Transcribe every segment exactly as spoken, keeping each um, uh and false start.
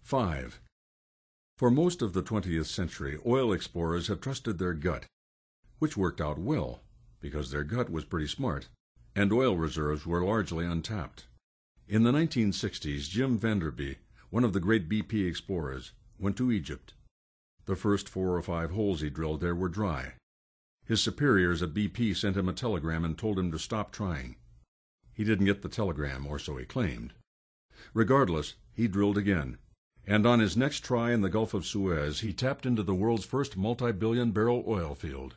Five. For most of the twentieth century, oil explorers have trusted their gut, which worked out well, because their gut was pretty smart, and oil reserves were largely untapped. In the nineteen sixties, Jim Vanderby, one of the great B P explorers, went to Egypt. The first four or five holes he drilled there were dry. His superiors at B P sent him a telegram and told him to stop trying. He didn't get the telegram, or so he claimed. Regardless, he drilled again, and on his next try in the Gulf of Suez, he tapped into the world's first multi-billion barrel oil field.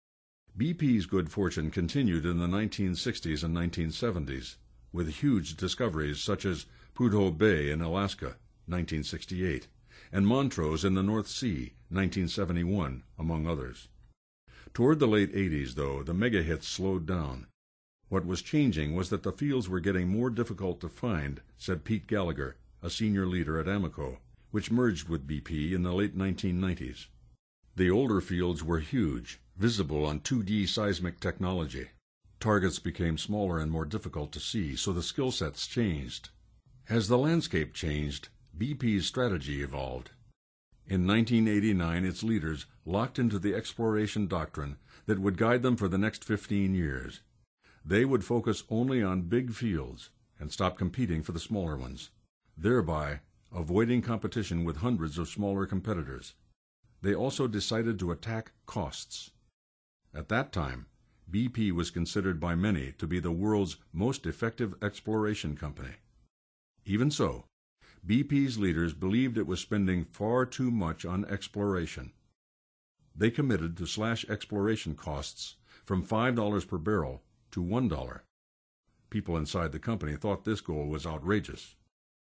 B P's good fortune continued in the nineteen sixties and nineteen seventies, with huge discoveries such as Prudhoe Bay in Alaska, nineteen sixty-eight, and Montrose in the North Sea, nineteen seventy-one, among others. Toward the late eighties, though, the mega-hits slowed down. What was changing was that the fields were getting more difficult to find, said Pete Gallagher, a senior leader at Amoco, which merged with B P in the late nineteen nineties. The older fields were huge, visible on two D seismic technology. Targets became smaller and more difficult to see, so the skill sets changed. As the landscape changed, B P's strategy evolved. In nineteen eighty-nine, its leaders locked into the exploration doctrine that would guide them for the next fifteen years. They would focus only on big fields and stop competing for the smaller ones, thereby avoiding competition with hundreds of smaller competitors. They also decided to attack costs. At that time, B P was considered by many to be the world's most effective exploration company. Even so, B P's leaders believed it was spending far too much on exploration. They committed to slash exploration costs from five dollars per barrel to one dollar. People inside the company thought this goal was outrageous.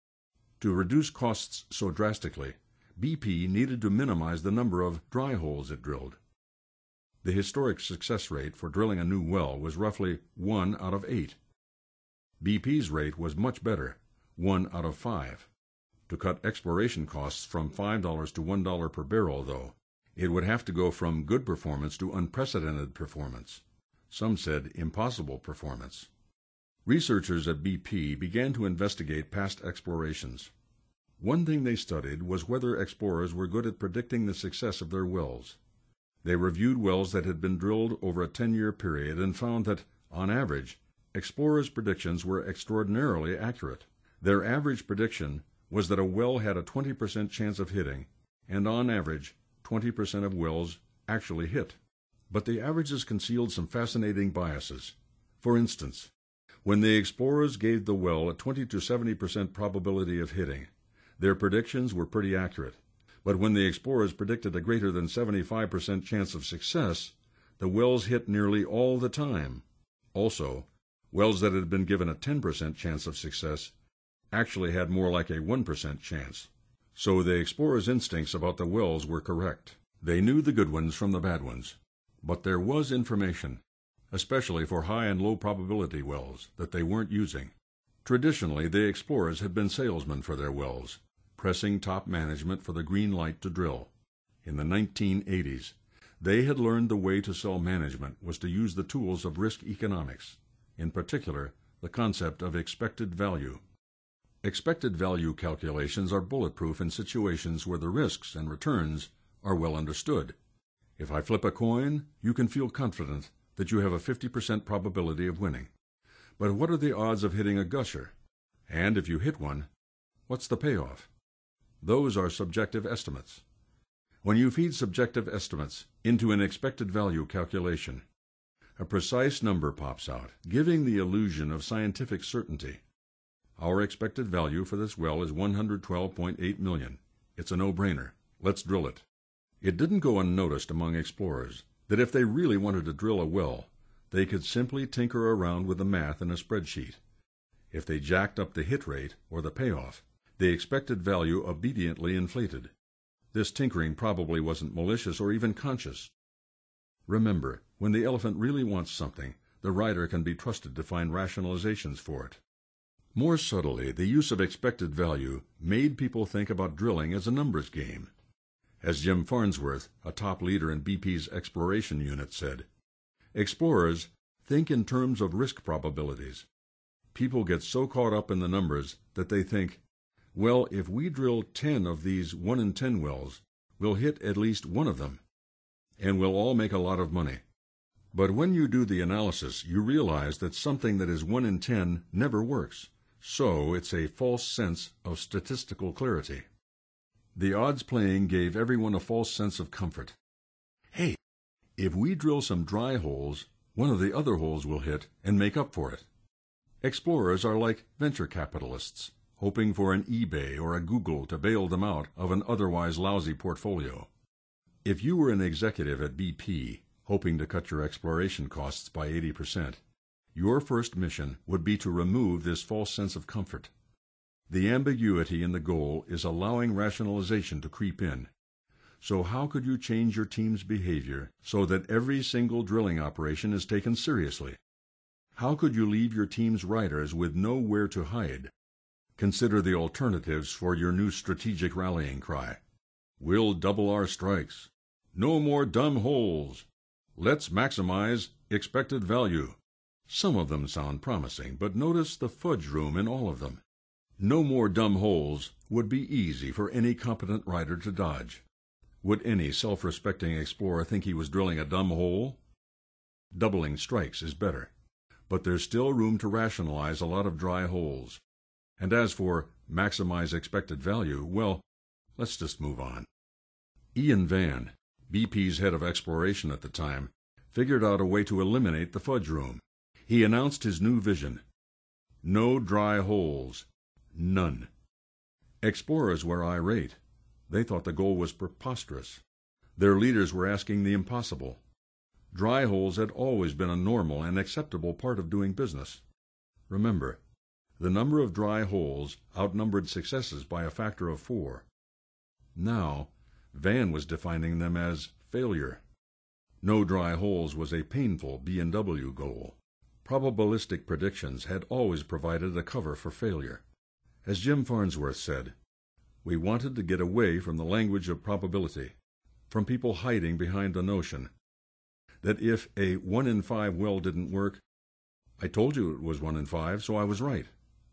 To reduce costs so drastically, B P needed to minimize the number of dry holes it drilled. The historic success rate for drilling a new well was roughly one out of eight. B P's rate was much better, one out of five. To cut exploration costs from five dollars to one dollar per barrel, though, it would have to go from good performance to unprecedented performance. Some said impossible performance. Researchers at B P began to investigate past explorations. One thing they studied was whether explorers were good at predicting the success of their wells. They reviewed wells that had been drilled over a ten-year period and found that, on average, explorers' predictions were extraordinarily accurate. Their average prediction was that a well had a twenty percent chance of hitting, and on average, twenty percent of wells actually hit. But the averages concealed some fascinating biases. For instance, when the explorers gave the well a twenty to seventy percent probability of hitting, their predictions were pretty accurate. But when the explorers predicted a greater than seventy-five percent chance of success, the wells hit nearly all the time. Also, wells that had been given a ten percent chance of success actually had more like a one percent chance. So the explorers' instincts about the wells were correct. They knew the good ones from the bad ones. But there was information, especially for high and low probability wells, that they weren't using. Traditionally, the explorers had been salesmen for their wells, pressing top management for the green light to drill. In the nineteen eighties, they had learned the way to sell management was to use the tools of risk economics, in particular, the concept of expected value. Expected value calculations are bulletproof in situations where the risks and returns are well understood. If I flip a coin, you can feel confident that you have a fifty percent probability of winning. But what are the odds of hitting a gusher? And if you hit one, what's the payoff? Those are subjective estimates. When you feed subjective estimates into an expected value calculation, a precise number pops out, giving the illusion of scientific certainty. Our expected value for this well is one hundred twelve point eight million. It's a no-brainer. Let's drill it. It didn't go unnoticed among explorers that if they really wanted to drill a well, they could simply tinker around with the math in a spreadsheet. If they jacked up the hit rate, or the payoff, the expected value obediently inflated. This tinkering probably wasn't malicious or even conscious. Remember, when the elephant really wants something, the rider can be trusted to find rationalizations for it. More subtly, the use of expected value made people think about drilling as a numbers game. As Jim Farnsworth, a top leader in B P's exploration unit, said, explorers think in terms of risk probabilities. People get so caught up in the numbers that they think, Well, if we drill ten of these one in ten wells, we'll hit at least one of them, and we'll all make a lot of money. But when you do the analysis, you realize that something that is one in ten never works. So it's a false sense of statistical clarity. The odds playing gave everyone a false sense of comfort. Hey, if we drill some dry holes, one of the other holes will hit and make up for it. Explorers are like venture capitalists, hoping for an eBay or a Google to bail them out of an otherwise lousy portfolio. If you were an executive at B P, hoping to cut your exploration costs by eighty percent, your first mission would be to remove this false sense of comfort. The ambiguity in the goal is allowing rationalization to creep in. So how could you change your team's behavior so that every single drilling operation is taken seriously? How could you leave your team's riders with nowhere to hide? Consider the alternatives for your new strategic rallying cry. We'll double our strikes. No more dumb holes. Let's maximize expected value. Some of them sound promising, but notice the fudge room in all of them. No more dumb holes would be easy for any competent rider to dodge. Would any self-respecting explorer think he was drilling a dumb hole? Doubling strikes is better, but there's still room to rationalize a lot of dry holes. And as for maximize expected value, well, let's just move on. Ian Vann, B P's head of exploration at the time, figured out a way to eliminate the fudge room. He announced his new vision. No dry holes. None. Explorers were irate. They thought the goal was preposterous. Their leaders were asking the impossible. Dry holes had always been a normal and acceptable part of doing business. Remember, the number of dry holes outnumbered successes by a factor of four. Now, Vann was defining them as failure. No dry holes was a painful B and W goal. Probabilistic predictions had always provided a cover for failure. As Jim Farnsworth said, we wanted to get away from the language of probability, from people hiding behind the notion that if a one in five well didn't work, I told you it was one in five, so I was right.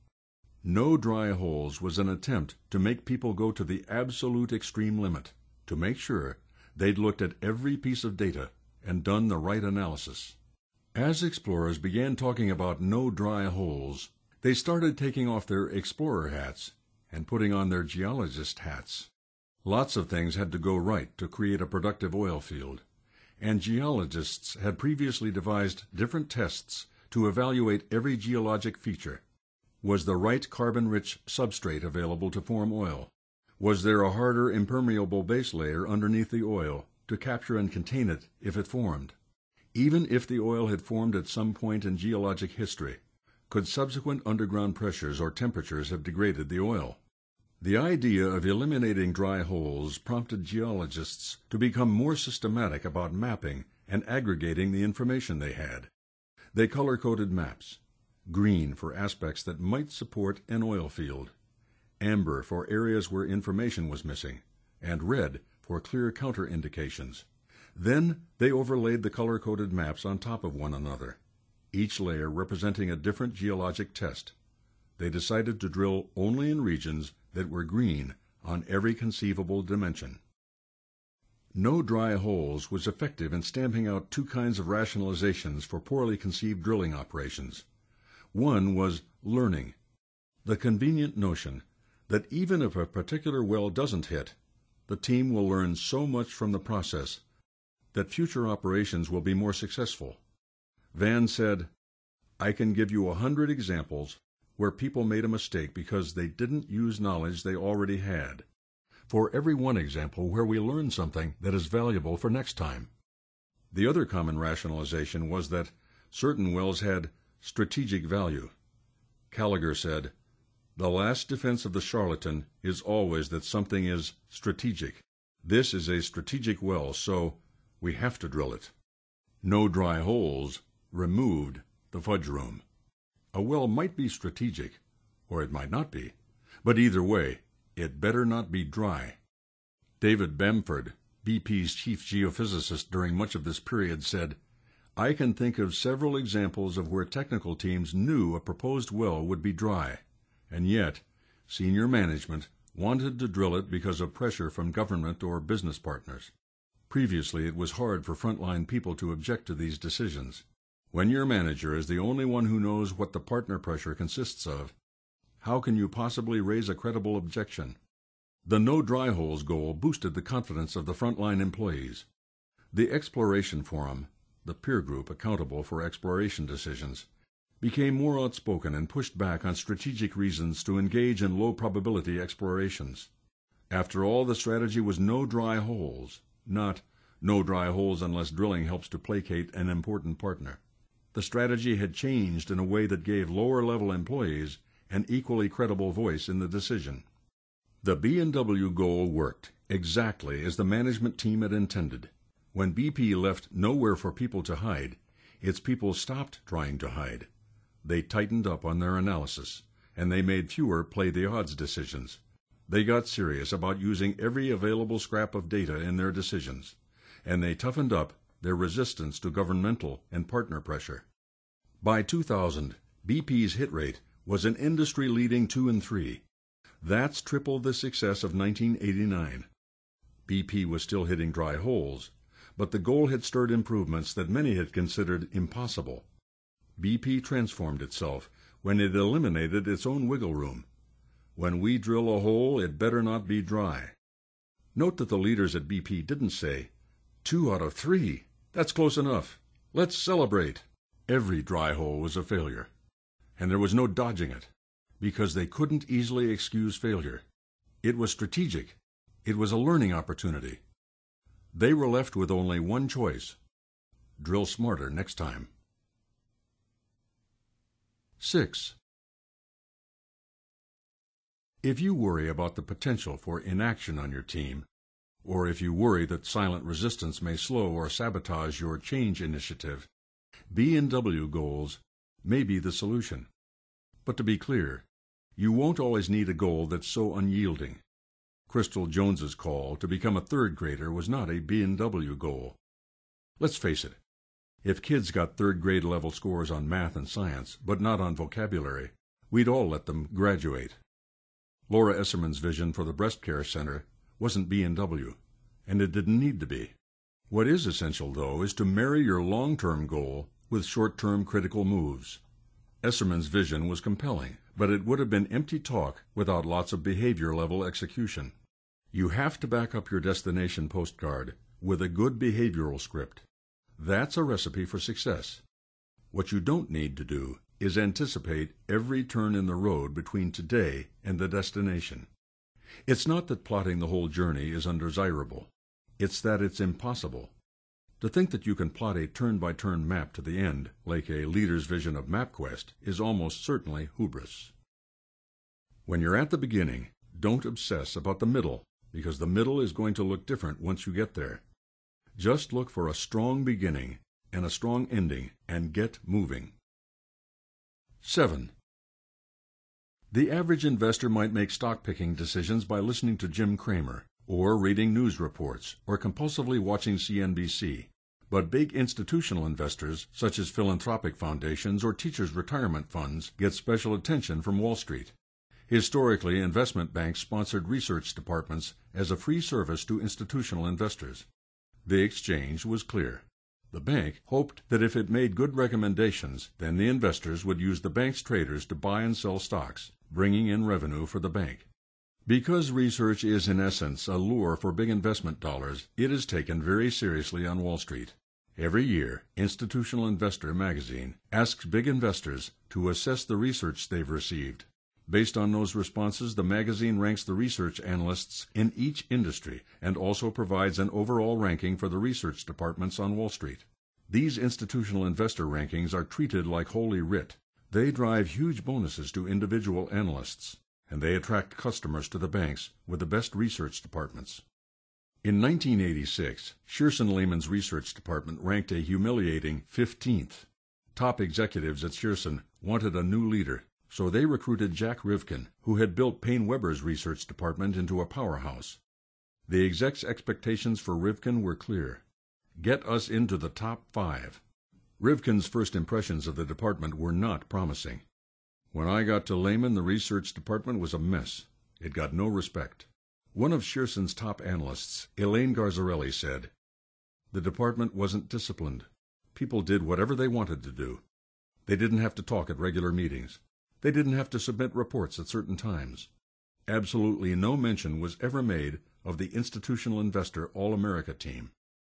No dry holes was an attempt to make people go to the absolute extreme limit, to make sure they'd looked at every piece of data and done the right analysis. As explorers began talking about no dry holes, they started taking off their explorer hats and putting on their geologist hats. Lots of things had to go right to create a productive oil field, and geologists had previously devised different tests to evaluate every geologic feature. Was the right carbon-rich substrate available to form oil? Was there a harder impermeable base layer underneath the oil to capture and contain it if it formed? Even if the oil had formed at some point in geologic history, could subsequent underground pressures or temperatures have degraded the oil? The idea of eliminating dry holes prompted geologists to become more systematic about mapping and aggregating the information they had. They color-coded maps: green for aspects that might support an oil field, amber for areas where information was missing, and red for clear counter-indications. Then they overlaid the color-coded maps on top of one another, each layer representing a different geologic test. They decided to drill only in regions that were green on every conceivable dimension. No dry holes was effective in stamping out two kinds of rationalizations for poorly conceived drilling operations. One was learning, the convenient notion that even if a particular well doesn't hit, the team will learn so much from the process that future operations will be more successful. Vann said, I can give you a hundred examples where people made a mistake because they didn't use knowledge they already had. For every one example where we learn something that is valuable for next time. The other common rationalization was that certain wells had strategic value. Gallagher said, the last defense of the charlatan is always that something is strategic. This is a strategic well, so we have to drill it. No dry holes removed the fudge room. A well might be strategic, or it might not be, but either way, it better not be dry. David Bamford, B P's chief geophysicist during much of this period, said, I can think of several examples of where technical teams knew a proposed well would be dry, and yet senior management, wanted to drill it because of pressure from government or business partners. Previously, it was hard for frontline people to object to these decisions. When your manager is the only one who knows what the partner pressure consists of, how can you possibly raise a credible objection? The no dry holes goal boosted the confidence of the frontline employees. The Exploration Forum, the peer group accountable for exploration decisions, became more outspoken and pushed back on strategic reasons to engage in low-probability explorations. After all, the strategy was no dry holes, not no dry holes unless drilling helps to placate an important partner. The strategy had changed in a way that gave lower-level employees an equally credible voice in the decision. The B and W goal worked exactly as the management team had intended. When B P left nowhere for people to hide, its people stopped trying to hide. They tightened up on their analysis, and they made fewer play-the-odds decisions. They got serious about using every available scrap of data in their decisions, and they toughened up their resistance to governmental and partner pressure. By two thousand, B P's hit rate was an industry-leading two and three. That's triple the success of nineteen eighty-nine. B P was still hitting dry holes, but the goal had stirred improvements that many had considered impossible. B P transformed itself when it eliminated its own wiggle room. When we drill a hole, it better not be dry. Note that the leaders at B P didn't say, two out of three, that's close enough, let's celebrate. Every dry hole was a failure, and there was no dodging it, because they couldn't easily excuse failure. It was strategic. It was a learning opportunity. They were left with only one choice: drill smarter next time. Six. If you worry about the potential for inaction on your team, or if you worry that silent resistance may slow or sabotage your change initiative, B and W goals may be the solution. But to be clear, you won't always need a goal that's so unyielding. Crystal Jones's call to become a third grader was not a B and W goal. Let's face it, if kids got third grade level scores on math and science, but not on vocabulary, we'd all let them graduate. Laura Esserman's vision for the Breast Care Center wasn't B and W, and it didn't need to be. What is essential, though, is to marry your long-term goal with short-term critical moves. Esserman's vision was compelling, but it would have been empty talk without lots of behavior-level execution. You have to back up your destination postcard with a good behavioral script. That's a recipe for success. What you don't need to do is anticipate every turn in the road between today and the destination. It's not that plotting the whole journey is undesirable. It's that it's impossible. To think that you can plot a turn-by-turn map to the end, like a leader's vision of MapQuest, is almost certainly hubris. When you're at the beginning, don't obsess about the middle, because the middle is going to look different once you get there. Just look for a strong beginning and a strong ending, and get moving. Seven. The average investor might make stock-picking decisions by listening to Jim Cramer, or reading news reports, or compulsively watching C N B C. But big institutional investors, such as philanthropic foundations or teachers' retirement funds, get special attention from Wall Street. Historically, investment banks sponsored research departments as a free service to institutional investors. The exchange was clear. The bank hoped that if it made good recommendations, then the investors would use the bank's traders to buy and sell stocks, bringing in revenue for the bank. Because research is in essence a lure for big investment dollars, it is taken very seriously on Wall Street. Every year, Institutional Investor magazine asks big investors to assess the research they've received. Based on those responses, the magazine ranks the research analysts in each industry and also provides an overall ranking for the research departments on Wall Street. These institutional investor rankings are treated like holy writ. They drive huge bonuses to individual analysts, and they attract customers to the banks with the best research departments. In nineteen eighty-six, Shearson Lehman's research department ranked a humiliating fifteenth. Top executives at Shearson wanted a new leader, so they recruited Jack Rivkin, who had built Paine Webber's research department into a powerhouse. The execs' expectations for Rivkin were clear. Get us into the top five. Rivkin's first impressions of the department were not promising. When I got to Lehman, the research department was a mess. It got no respect. One of Shearson's top analysts, Elaine Garzarelli, said, "The department wasn't disciplined. People did whatever they wanted to do. They didn't have to talk at regular meetings. They didn't have to submit reports at certain times. Absolutely no mention was ever made of the Institutional Investor All-America team."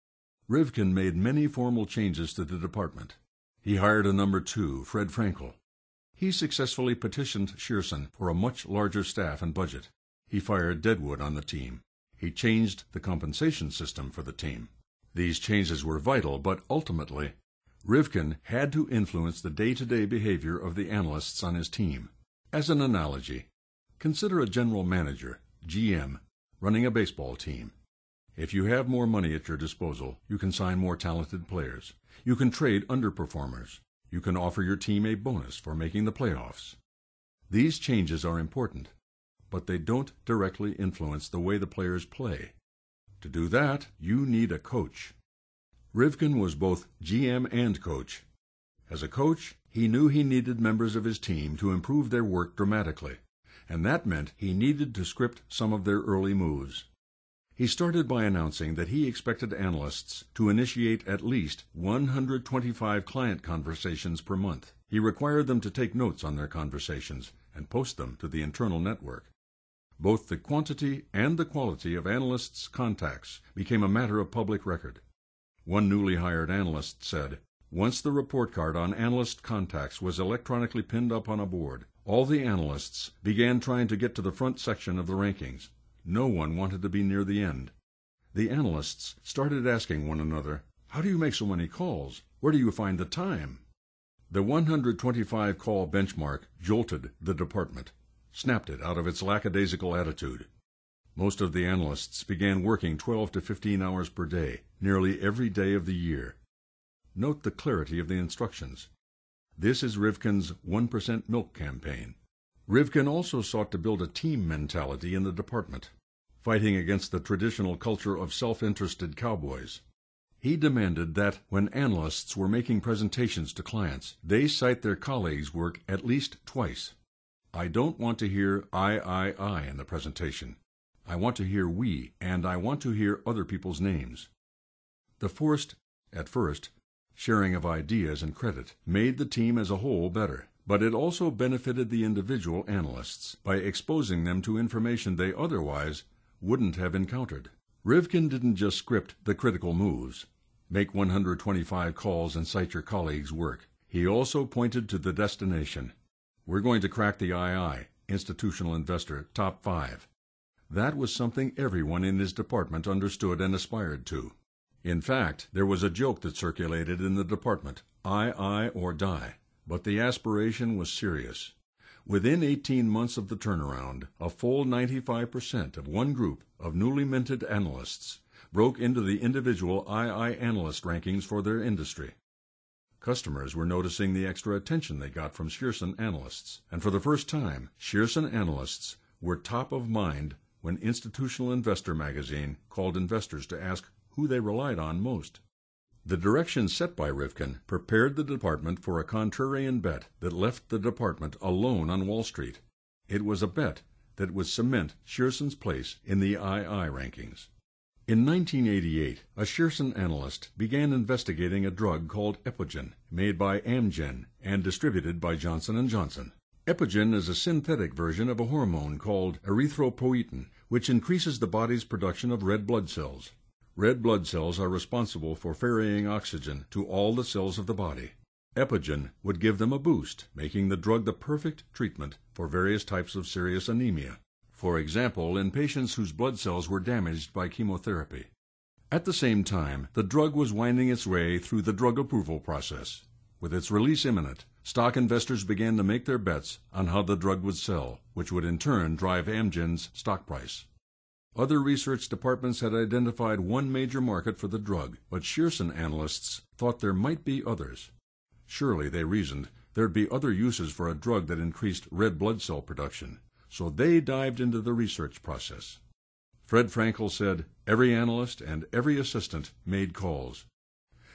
Rivkin made many formal changes to the department. He hired a number two, Fred Frankel. He successfully petitioned Shearson for a much larger staff and budget. He fired Deadwood on the team. He changed the compensation system for the team. These changes were vital, but ultimately, Rivkin had to influence the day-to-day behavior of the analysts on his team. As an analogy, consider a general manager, G M, running a baseball team. If you have more money at your disposal, you can sign more talented players. You can trade underperformers. You can offer your team a bonus for making the playoffs. These changes are important, but they don't directly influence the way the players play. To do that, you need a coach. Rivkin was both G M and coach. As a coach, he knew he needed members of his team to improve their work dramatically, and that meant he needed to script some of their early moves. He started by announcing that he expected analysts to initiate at least one hundred twenty-five client conversations per month. He required them to take notes on their conversations and post them to the internal network. Both the quantity and the quality of analysts' contacts became a matter of public record. One newly hired analyst said, "Once the report card on analyst contacts was electronically pinned up on a board, all the analysts began trying to get to the front section of the rankings. No one wanted to be near the end. The analysts started asking one another, 'How do you make so many calls? Where do you find the time?'" The one hundred twenty-five call benchmark jolted the department, snapped it out of its lackadaisical attitude. Most of the analysts began working twelve to fifteen hours per day, nearly every day of the year. Note the clarity of the instructions. This is Rivkin's one percent milk campaign. Rivkin also sought to build a team mentality in the department, fighting against the traditional culture of self-interested cowboys. He demanded that, when analysts were making presentations to clients, they cite their colleagues' work at least twice. "I don't want to hear I, I, I in the presentation. I want to hear we, and I want to hear other people's names." The forced, at first, sharing of ideas and credit made the team as a whole better. But it also benefited the individual analysts by exposing them to information they otherwise wouldn't have encountered. Rivkin didn't just script the critical moves, make one hundred twenty-five calls and cite your colleagues' work. He also pointed to the destination. "We're going to crack the I I, Institutional Investor, top five." That was something everyone in his department understood and aspired to. In fact, there was a joke that circulated in the department, I I or die. But the aspiration was serious. Within eighteen months of the turnaround, a full ninety-five percent of one group of newly minted analysts broke into the individual I I analyst rankings for their industry. Customers were noticing the extra attention they got from Shearson analysts, and for the first time, Shearson analysts were top of mind when Institutional Investor magazine called investors to ask who they relied on most. The direction set by Rivkin prepared the department for a contrarian bet that left the department alone on Wall Street. It was a bet that would cement Shearson's place in the I I rankings. In nineteen eighty-eight, a Shearson analyst began investigating a drug called Epogen, made by Amgen and distributed by Johnson and Johnson. Epogen is a synthetic version of a hormone called erythropoietin, which increases the body's production of red blood cells. Red blood cells are responsible for ferrying oxygen to all the cells of the body. Epogen would give them a boost, making the drug the perfect treatment for various types of serious anemia. For example, in patients whose blood cells were damaged by chemotherapy. At the same time, the drug was winding its way through the drug approval process. With its release imminent, stock investors began to make their bets on how the drug would sell, which would in turn drive Amgen's stock price. Other research departments had identified one major market for the drug, but Shearson analysts thought there might be others. Surely, they reasoned, there'd be other uses for a drug that increased red blood cell production, so they dived into the research process. Fred Frankel said every analyst and every assistant made calls.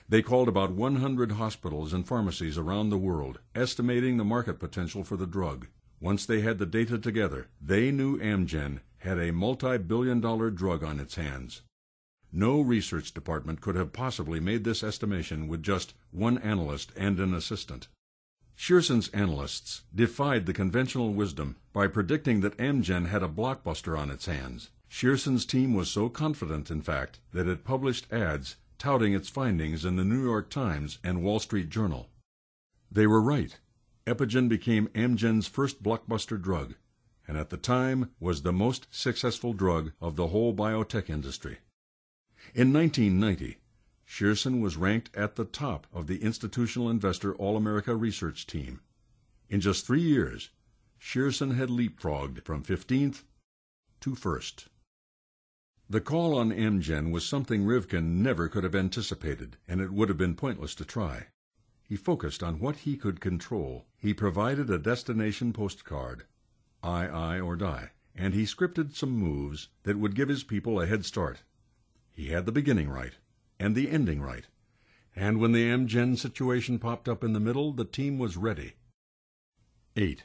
They called about one hundred hospitals and pharmacies around the world, estimating the market potential for the drug. Once they had the data together, they knew Amgen had a multi-billion dollar drug on its hands. No research department could have possibly made this estimation with just one analyst and an assistant. Shearson's analysts defied the conventional wisdom by predicting that Amgen had a blockbuster on its hands. Shearson's team was so confident, in fact, that it published ads touting its findings in the New York Times and Wall Street Journal. They were right. Epigen became Amgen's first blockbuster drug, and at the time was the most successful drug of the whole biotech industry. In nineteen ninety, Shearson was ranked at the top of the Institutional Investor All-America research team. In just three years, Shearson had leapfrogged from fifteenth to first. The call on Amgen was something Rivkin never could have anticipated, and it would have been pointless to try. He focused on what he could control. He provided a destination postcard, I, I, or die, and he scripted some moves that would give his people a head start. He had the beginning right, and the ending right, and when the Amgen situation popped up in the middle, the team was ready. eight.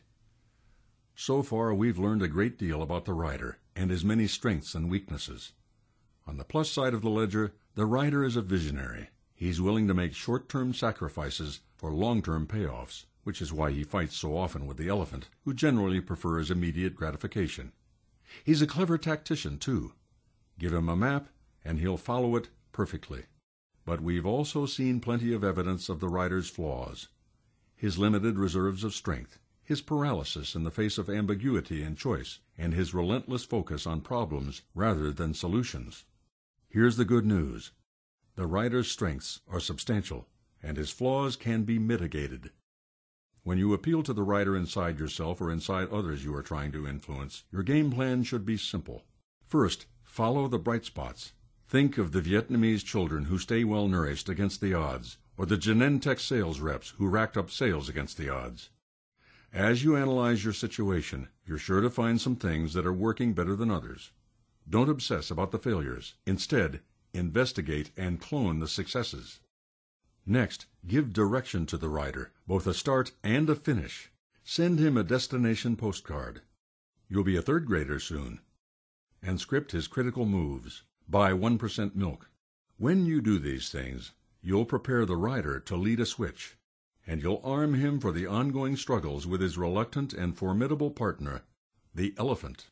So far, we've learned a great deal about the writer and his many strengths and weaknesses. On the plus side of the ledger, the writer is a visionary. He's willing to make short-term sacrifices for long-term payoffs, which is why he fights so often with the elephant, who generally prefers immediate gratification. He's a clever tactician, too. Give him a map, and he'll follow it perfectly. But we've also seen plenty of evidence of the writer's flaws. His limited reserves of strength, his paralysis in the face of ambiguity and choice, and his relentless focus on problems rather than solutions. Here's the good news. The writer's strengths are substantial, and his flaws can be mitigated. When you appeal to the writer inside yourself or inside others you are trying to influence, your game plan should be simple. First, follow the bright spots. Think of the Vietnamese children who stay well nourished against the odds, or the Genentech sales reps who racked up sales against the odds. As you analyze your situation, you're sure to find some things that are working better than others. Don't obsess about the failures. Instead, investigate and clone the successes. Next, give direction to the writer, both a start and a finish. Send him a destination postcard. You'll be a third grader soon. And script his critical moves. Buy one percent milk. When you do these things, you'll prepare the writer to lead a switch, and you'll arm him for the ongoing struggles with his reluctant and formidable partner, the elephant.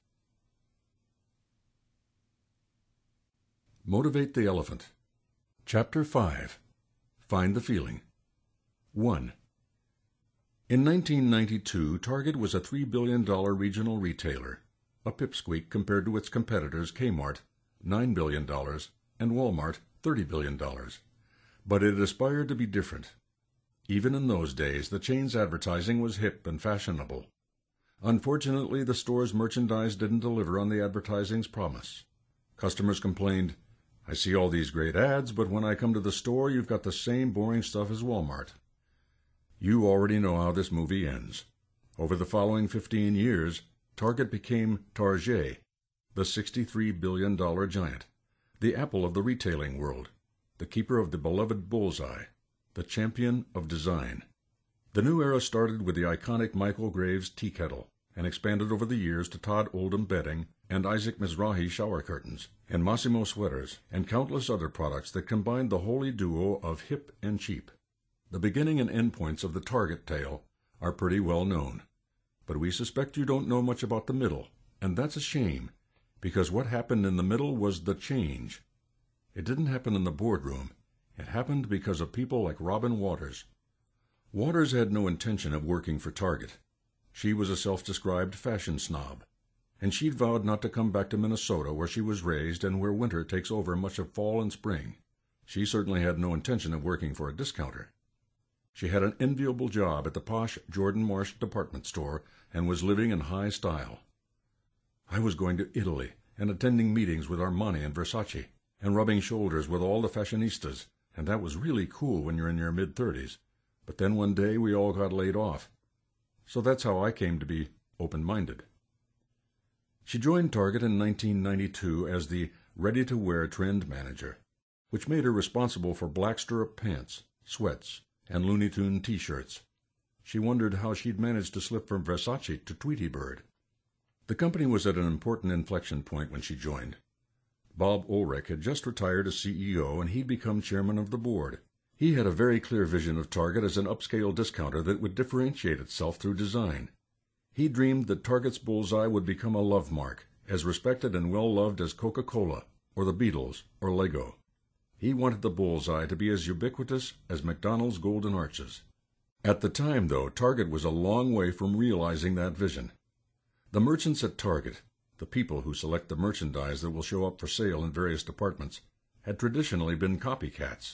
Motivate the elephant. Chapter five. Find the feeling. one. In nineteen ninety-two, Target was a three billion dollar regional retailer, a pipsqueak compared to its competitors Kmart, nine billion dollars, and Walmart, thirty billion dollars. But it aspired to be different. Even in those days, the chain's advertising was hip and fashionable. Unfortunately, the store's merchandise didn't deliver on the advertising's promise. Customers complained, "I see all these great ads, but when I come to the store, you've got the same boring stuff as Walmart." You already know how this movie ends. Over the following fifteen years, Target became Target, the sixty-three billion dollar giant, the Apple of the retailing world, the keeper of the beloved bullseye, the champion of design. The new era started with the iconic Michael Graves tea kettle and expanded over the years to Todd Oldham bedding and Isaac Mizrahi shower curtains and Massimo sweaters and countless other products that combined the holy duo of hip and cheap. The beginning and end points of the Target tale are pretty well known, but we suspect you don't know much about the middle, and that's a shame, because what happened in the middle was the change. It didn't happen in the boardroom. It happened because of people like Robin Waters. Waters had no intention of working for Target. She was a self-described fashion snob, and she'd vowed not to come back to Minnesota, where she was raised and where winter takes over much of fall and spring. She certainly had no intention of working for a discounter. She had an enviable job at the posh Jordan Marsh department store and was living in high style. I was going to Italy and attending meetings with Armani and Versace and rubbing shoulders with all the fashionistas, and that was really cool when you're in your mid-thirties. But then one day we all got laid off. So that's how I came to be open-minded. She joined Target in nineteen ninety-two as the ready-to-wear trend manager. which made her responsible for black stirrup pants, sweats, and Looney Tune T-shirts. She wondered how she'd managed to slip from Versace to Tweety Bird. The company was at an important inflection point when she joined. Bob Ulrich had just retired as C E O, and he'd become chairman of the board. He had a very clear vision of Target as an upscale discounter that would differentiate itself through design. He dreamed that Target's bullseye would become a love mark, as respected and well-loved as Coca-Cola, or the Beatles, or Lego. He wanted the bullseye to be as ubiquitous as McDonald's Golden Arches. At the time, though, Target was a long way from realizing that vision. The merchants at Target, the people who select the merchandise that will show up for sale in various departments, had traditionally been copycats.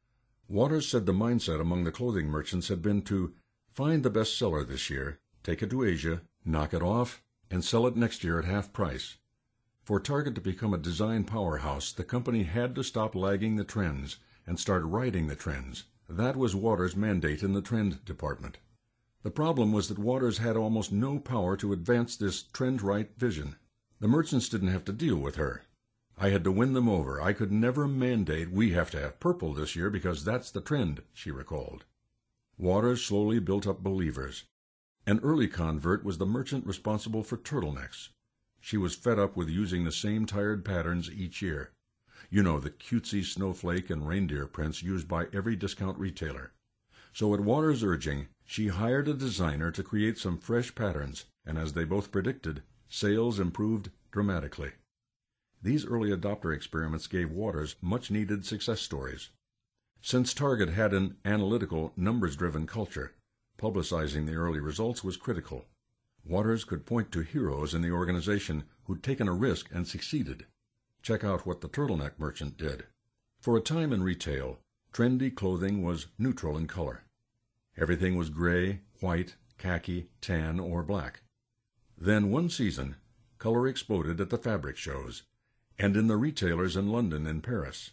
Waters said the mindset among the clothing merchants had been to find the best seller this year, take it to Asia, knock it off, and sell it next year at half price. For Target to become a design powerhouse, the company had to stop lagging the trends and start riding the trends. That was Waters' mandate in the trend department. The problem was that Waters had almost no power to advance this trend-right vision. The merchants didn't have to deal with her. I had to win them over. I could never mandate we have to have purple this year because that's the trend, she recalled. Waters slowly built up believers. An early convert was the merchant responsible for turtlenecks. She was fed up with using the same tired patterns each year. You know, the cutesy snowflake and reindeer prints used by every discount retailer. So at Waters' urging, she hired a designer to create some fresh patterns, and as they both predicted, sales improved dramatically. These early adopter experiments gave Waters much-needed success stories. Since Target had an analytical, numbers-driven culture, publicizing the early results was critical. Waters could point to heroes in the organization who'd taken a risk and succeeded. Check out what the turtleneck merchant did. For a time in retail, trendy clothing was neutral in color. Everything was gray, white, khaki, tan, or black. Then one season, color exploded at the fabric shows, and in the retailers in London and Paris.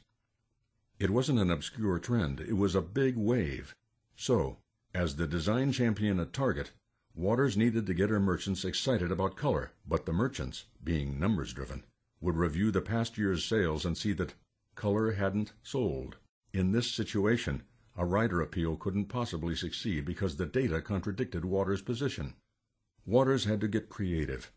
It wasn't an obscure trend, it was a big wave. So, as the design champion at Target, Waters needed to get her merchants excited about color, but the merchants, being numbers-driven, would review the past year's sales and see that color hadn't sold. In this situation, a rider appeal couldn't possibly succeed because the data contradicted Waters' position. Waters had to get creative.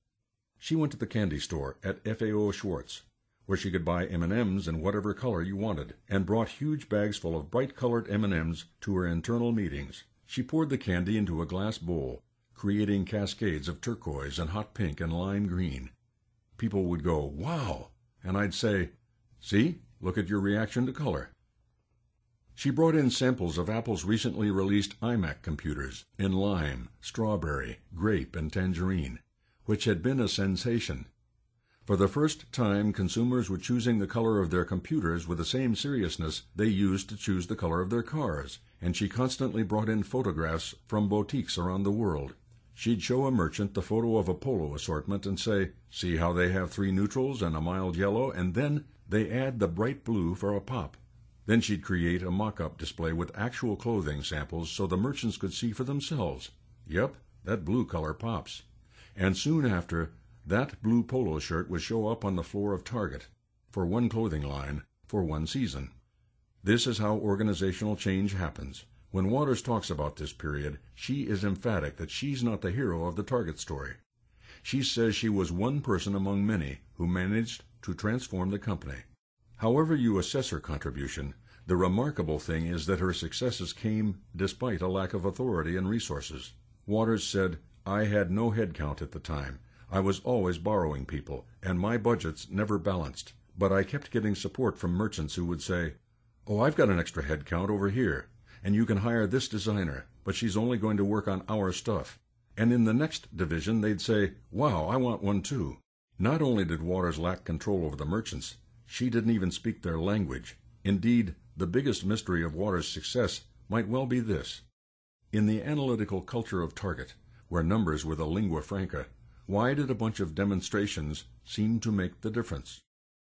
She went to the candy store at F A O Schwartz, where she could buy M and M's in whatever color you wanted, and brought huge bags full of bright-colored M and M's to her internal meetings. She poured the candy into a glass bowl, creating cascades of turquoise and hot pink and lime green. People would go, "Wow!" and I'd say, "See, look at your reaction to color." She brought in samples of Apple's recently released iMac computers in lime, strawberry, grape, and tangerine, which had been a sensation. For the first time, consumers were choosing the color of their computers with the same seriousness they used to choose the color of their cars, and she constantly brought in photographs from boutiques around the world. She'd show a merchant the photo of a polo assortment and say, "See how they have three neutrals and a mild yellow, and then they add the bright blue for a pop." Then she'd create a mock-up display with actual clothing samples so the merchants could see for themselves. Yep, that blue color pops. And soon after, that blue polo shirt would show up on the floor of Target, for one clothing line, for one season. This is how organizational change happens. When Waters talks about this period, she is emphatic that she's not the hero of the Target story. She says she was one person among many who managed to transform the company. However you assess her contribution, the remarkable thing is that her successes came despite a lack of authority and resources. Waters said, "I had no head count at the time. I was always borrowing people, and my budgets never balanced. But I kept getting support from merchants who would say, 'Oh, I've got an extra head count over here, and you can hire this designer, but she's only going to work on our stuff.' And in the next division, they'd say, 'Wow, I want one too.'" Not only did Waters lack control over the merchants, she didn't even speak their language. Indeed, the biggest mystery of Waters' success might well be this. In the analytical culture of Target, where numbers were the lingua franca, why did a bunch of demonstrations seem to make the difference?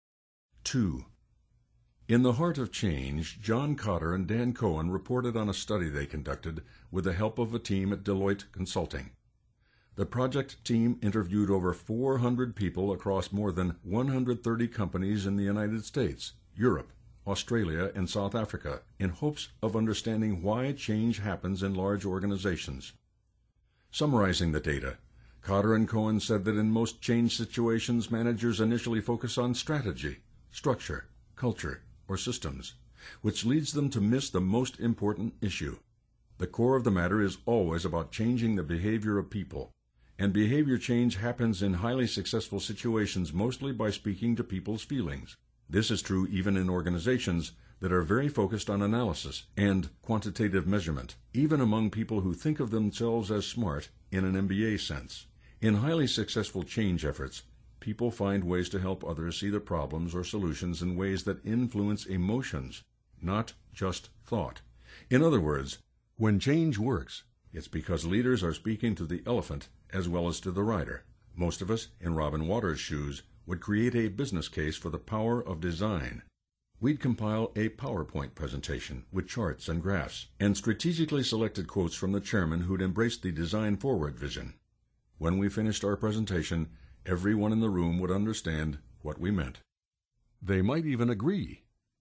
Two. In the heart of change, John Cotter and Dan Cohen reported on a study they conducted with the help of a team at Deloitte Consulting. The project team interviewed over four hundred people across more than one hundred thirty companies in the United States, Europe, Australia, and South Africa in hopes of understanding why change happens in large organizations. Summarizing the data, Cotter and Cohen said that in most change situations, managers initially focus on strategy, structure, culture, or systems, which leads them to miss the most important issue. The core of the matter is always about changing the behavior of people, and behavior change happens in highly successful situations mostly by speaking to people's feelings. This is true even in organizations that are very focused on analysis and quantitative measurement, even among people who think of themselves as smart in an M B A sense. In highly successful change efforts, people find ways to help others see the problems or solutions in ways that influence emotions, not just thought. In other words, when change works, it's because leaders are speaking to the elephant as well as to the rider. Most of us, in Robin Waters' shoes, would create a business case for the power of design. We'd compile a PowerPoint presentation with charts and graphs, and strategically selected quotes from the chairman who'd embraced the design-forward vision. When we finished our presentation, everyone in the room would understand what we meant. They might even agree.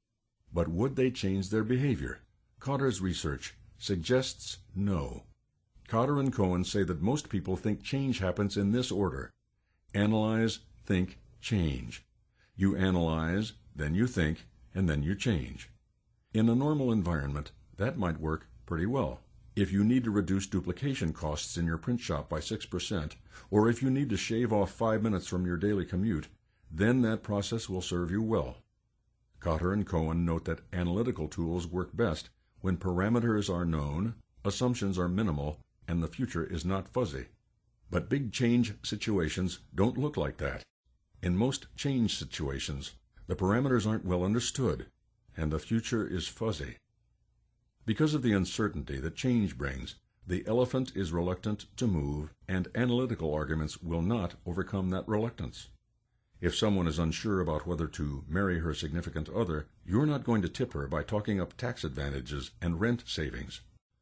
But would they change their behavior? Cotter's research suggests no. Cotter and Cohen say that most people think change happens in this order: analyze, think, change. You analyze, then you think, and then you change. In a normal environment, that might work pretty well. If you need to reduce duplication costs in your print shop by six percent, or if you need to shave off five minutes from your daily commute, then that process will serve you well. Cotter and Cohen note that analytical tools work best when parameters are known, assumptions are minimal, and the future is not fuzzy. But big change situations don't look like that. In most change situations, the parameters aren't well understood, and the future is fuzzy. Because of the uncertainty that change brings, the elephant is reluctant to move, and analytical arguments will not overcome that reluctance. If someone is unsure about whether to marry her significant other, you're not going to tip her by talking up tax advantages and rent savings.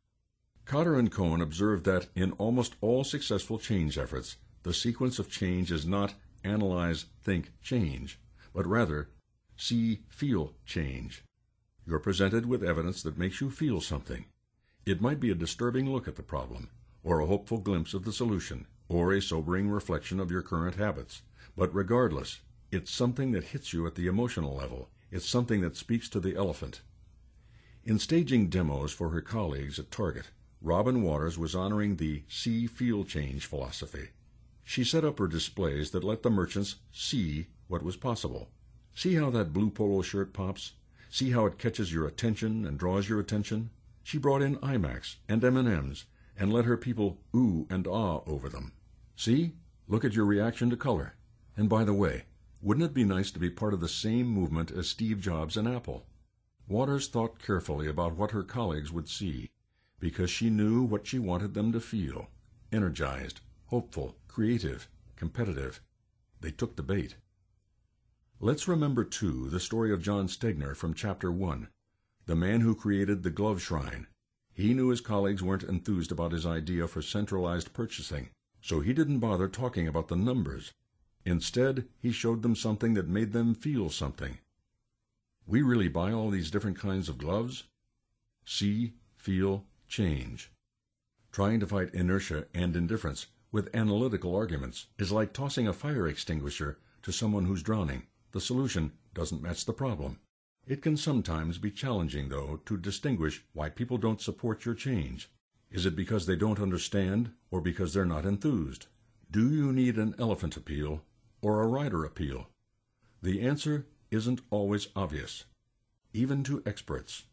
Cotter and Cohen observed that in almost all successful change efforts, the sequence of change is not analyze, think, change, but rather see, feel, change. You're presented with evidence that makes you feel something. It might be a disturbing look at the problem, or a hopeful glimpse of the solution, or a sobering reflection of your current habits. But regardless, it's something that hits you at the emotional level. It's something that speaks to the elephant. In staging demos for her colleagues at Target, Robin Waters was honoring the see, feel, change philosophy. She set up her displays that let the merchants see what was possible. See how that blue polo shirt pops? See how it catches your attention and draws your attention? She brought in IMAX and M and M's and let her people ooh and ah over them. See? Look at your reaction to color. And by the way, wouldn't it be nice to be part of the same movement as Steve Jobs and Apple? Waters thought carefully about what her colleagues would see, because she knew what she wanted them to feel: energized, hopeful, creative, competitive. They took the bait. Let's remember, too, the story of John Stegner from Chapter one, the man who created the glove shrine. He knew his colleagues weren't enthused about his idea for centralized purchasing, so he didn't bother talking about the numbers. Instead, he showed them something that made them feel something. We really buy all these different kinds of gloves? See, feel, change. Trying to fight inertia and indifference with analytical arguments is like tossing a fire extinguisher to someone who's drowning. The solution doesn't match the problem. It can sometimes be challenging, though, to distinguish why people don't support your change. Is it because they don't understand, or because they're not enthused? Do you need an elephant appeal or a rider appeal? The answer isn't always obvious, even to experts.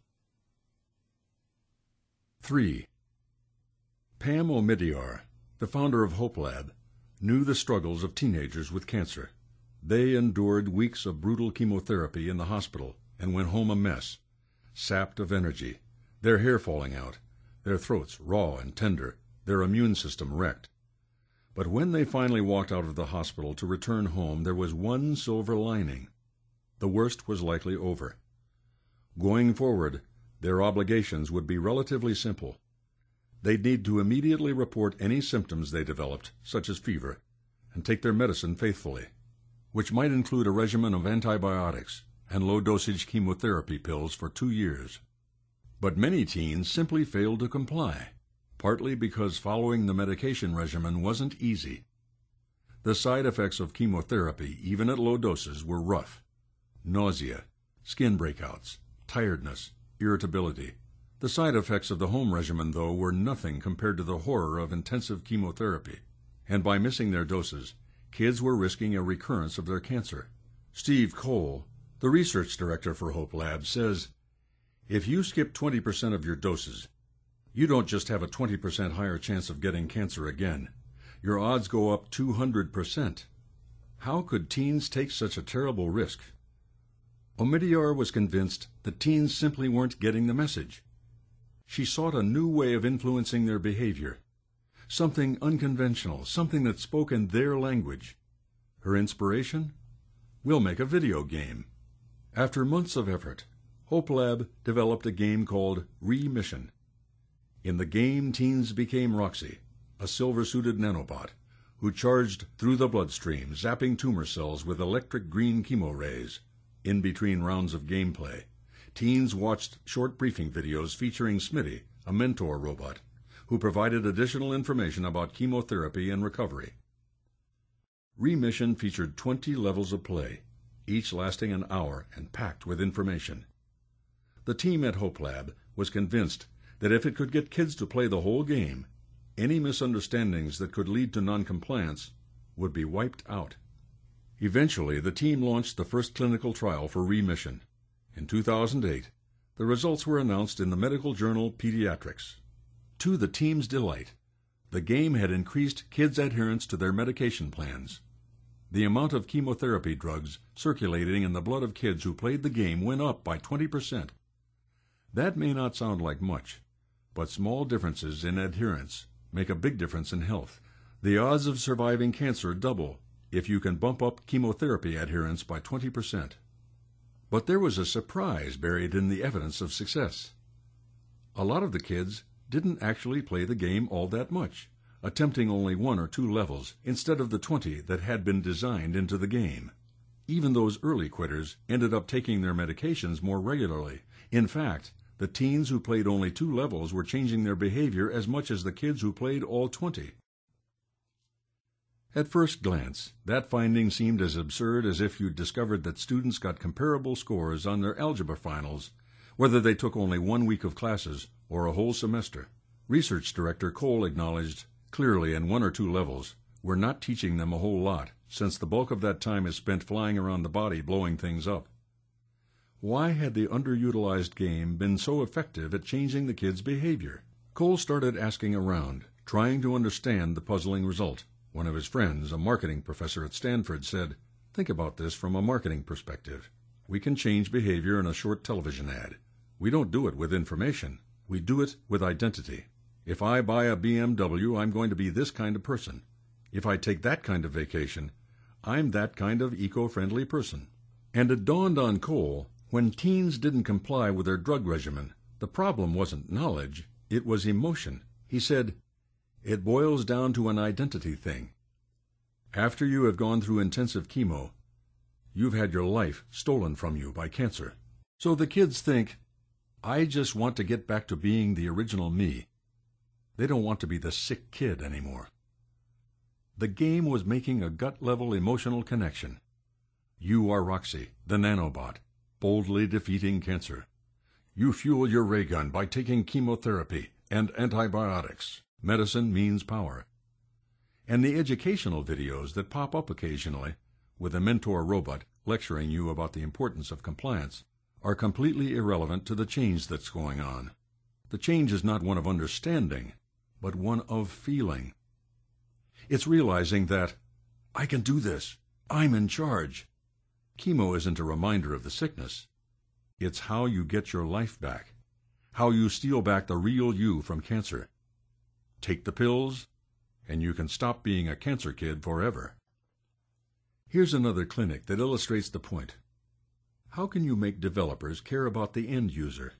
three. Pam Omidyar, the founder of Hope Lab, knew the struggles of teenagers with cancer. They endured weeks of brutal chemotherapy in the hospital and went home a mess, sapped of energy, their hair falling out, their throats raw and tender, their immune system wrecked. But when they finally walked out of the hospital to return home, there was one silver lining. The worst was likely over. Going forward, their obligations would be relatively simple. They'd need to immediately report any symptoms they developed, such as fever, and take their medicine faithfully, which might include a regimen of antibiotics and low-dosage chemotherapy pills for two years. But many teens simply failed to comply, partly because following the medication regimen wasn't easy. The side effects of chemotherapy, even at low doses, were rough. Nausea, skin breakouts, tiredness, irritability. The side effects of the home regimen, though, were nothing compared to the horror of intensive chemotherapy. And by missing their doses, kids were risking a recurrence of their cancer. Steve Cole, the research director for Hope Lab, says, "If you skip twenty percent of your doses, you don't just have a twenty percent higher chance of getting cancer again. Your odds go up two hundred percent. How could teens take such a terrible risk?" Omidyar was convinced that teens simply weren't getting the message. She sought a new way of influencing their behavior, something unconventional, something that spoke in their language. Her inspiration? We'll make a video game. After months of effort, Hope Lab developed a game called Remission. In the game, teens became Roxy, a silver-suited nanobot, who charged through the bloodstream, zapping tumor cells with electric green chemo rays. In between rounds of gameplay, teens watched short briefing videos featuring Smitty, a mentor robot, who provided additional information about chemotherapy and recovery. Remission featured twenty levels of play, each lasting an hour and packed with information. The team at Hope Lab was convinced that if it could get kids to play the whole game, any misunderstandings that could lead to noncompliance would be wiped out. Eventually, the team launched the first clinical trial for Remission. In two thousand eight, the results were announced in the medical journal Pediatrics. To the team's delight, the game had increased kids' adherence to their medication plans. The amount of chemotherapy drugs circulating in the blood of kids who played the game went up by twenty percent. That may not sound like much, but small differences in adherence make a big difference in health. The odds of surviving cancer double if you can bump up chemotherapy adherence by twenty percent. But there was a surprise buried in the evidence of success. A lot of the kids didn't actually play the game all that much, attempting only one or two levels instead of the twenty that had been designed into the game. Even those early quitters ended up taking their medications more regularly. In fact, the teens who played only two levels were changing their behavior as much as the kids who played all twenty. At first glance, that finding seemed as absurd as if you'd discovered that students got comparable scores on their algebra finals, whether they took only one week of classes or a whole semester. Research Director Cole acknowledged clearly in one or two levels, we're not teaching them a whole lot, since the bulk of that time is spent flying around the body blowing things up. Why had the underutilized game been so effective at changing the kids' behavior? Cole started asking around, trying to understand the puzzling result. One of his friends, a marketing professor at Stanford, said, "Think about this from a marketing perspective. We can change behavior in a short television ad. We don't do it with information. We do it with identity. If I buy a B M W, I'm going to be this kind of person. If I take that kind of vacation, I'm that kind of eco-friendly person." And it dawned on Cole, when teens didn't comply with their drug regimen, the problem wasn't knowledge, it was emotion. He said, "It boils down to an identity thing. After you have gone through intensive chemo, you've had your life stolen from you by cancer. So the kids think, I just want to get back to being the original me. They don't want to be the sick kid anymore." The game was making a gut-level emotional connection. You are Roxy, the nanobot, boldly defeating cancer. You fuel your ray gun by taking chemotherapy and antibiotics. Medicine means power. And the educational videos that pop up occasionally, with a mentor robot lecturing you about the importance of compliance, are completely irrelevant to the change that's going on. The change is not one of understanding, but one of feeling. It's realizing that, I can do this, I'm in charge. Chemo isn't a reminder of the sickness. It's how you get your life back, how you steal back the real you from cancer. Take the pills, and you can stop being a cancer kid forever. Here's another clinic that illustrates the point. How can you make developers care about the end user?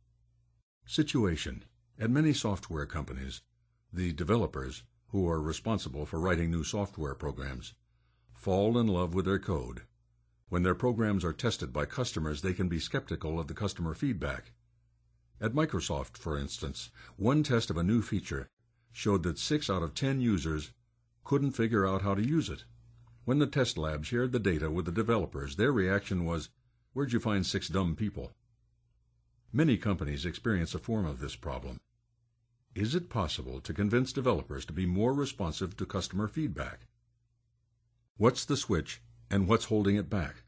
Situation. At many software companies, the developers, who are responsible for writing new software programs, fall in love with their code. When their programs are tested by customers, they can be skeptical of the customer feedback. At Microsoft, for instance, one test of a new feature showed that six out of ten users couldn't figure out how to use it. When the test lab shared the data with the developers, their reaction was, "Where'd you find six dumb people?" Many companies experience a form of this problem. Is it possible to convince developers to be more responsive to customer feedback? What's the switch, and what's holding it back?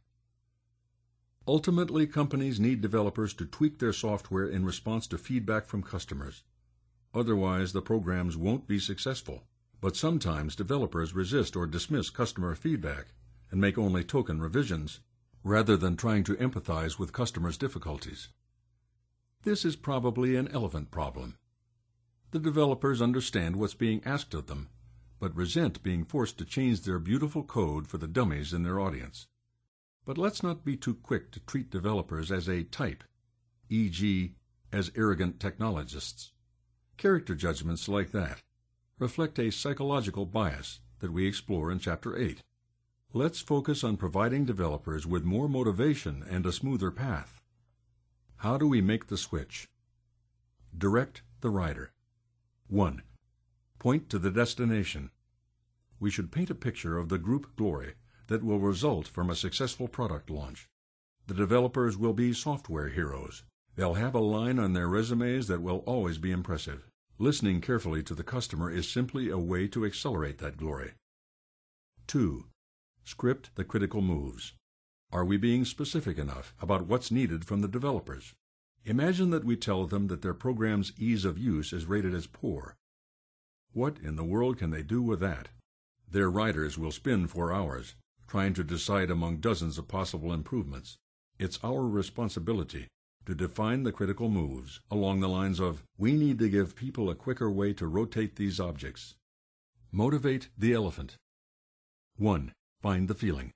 Ultimately, companies need developers to tweak their software in response to feedback from customers. Otherwise, the programs won't be successful. But sometimes developers resist or dismiss customer feedback and make only token revisions, rather than trying to empathize with customers' difficulties. This is probably an elephant problem. The developers understand what's being asked of them, but resent being forced to change their beautiful code for the dummies in their audience. But let's not be too quick to treat developers as a type, for example as arrogant technologists. Character judgments like that reflect a psychological bias that we explore in Chapter eight. Let's focus on providing developers with more motivation and a smoother path. How do we make the switch? Direct the rider. one. Point to the destination. We should paint a picture of the group glory that will result from a successful product launch. The developers will be software heroes. They'll have a line on their resumes that will always be impressive. Listening carefully to the customer is simply a way to accelerate that glory. two. Script the critical moves. Are we being specific enough about what's needed from the developers? Imagine that we tell them that their program's ease of use is rated as poor. What in the world can they do with that? Their writers will spin for hours, trying to decide among dozens of possible improvements. It's our responsibility to define the critical moves along the lines of, we need to give people a quicker way to rotate these objects. Motivate the elephant. one. Find the feeling.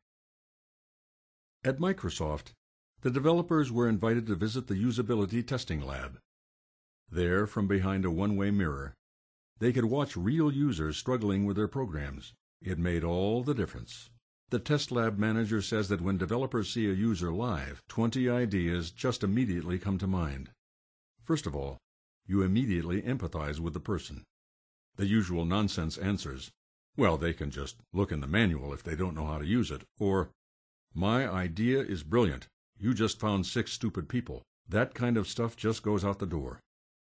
At Microsoft, the developers were invited to visit the usability testing lab. There, from behind a one-way mirror, they could watch real users struggling with their programs. It made all the difference. The test lab manager says that when developers see a user live, twenty ideas just immediately come to mind. First of all, you immediately empathize with the person. The usual nonsense answers, well, they can just look in the manual if they don't know how to use it, or, my idea is brilliant, you just found six stupid people. That kind of stuff just goes out the door.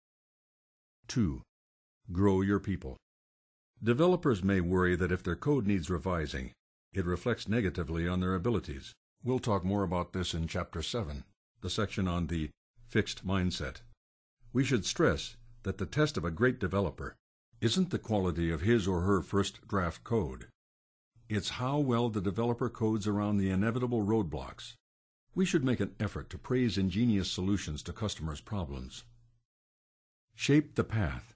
two. Grow your people. Developers may worry that if their code needs revising, it reflects negatively on their abilities. We'll talk more about this in Chapter seven, the section on the fixed mindset. We should stress that the test of a great developer isn't the quality of his or her first draft code. It's how well the developer codes around the inevitable roadblocks. We should make an effort to praise ingenious solutions to customers' problems. Shape the path.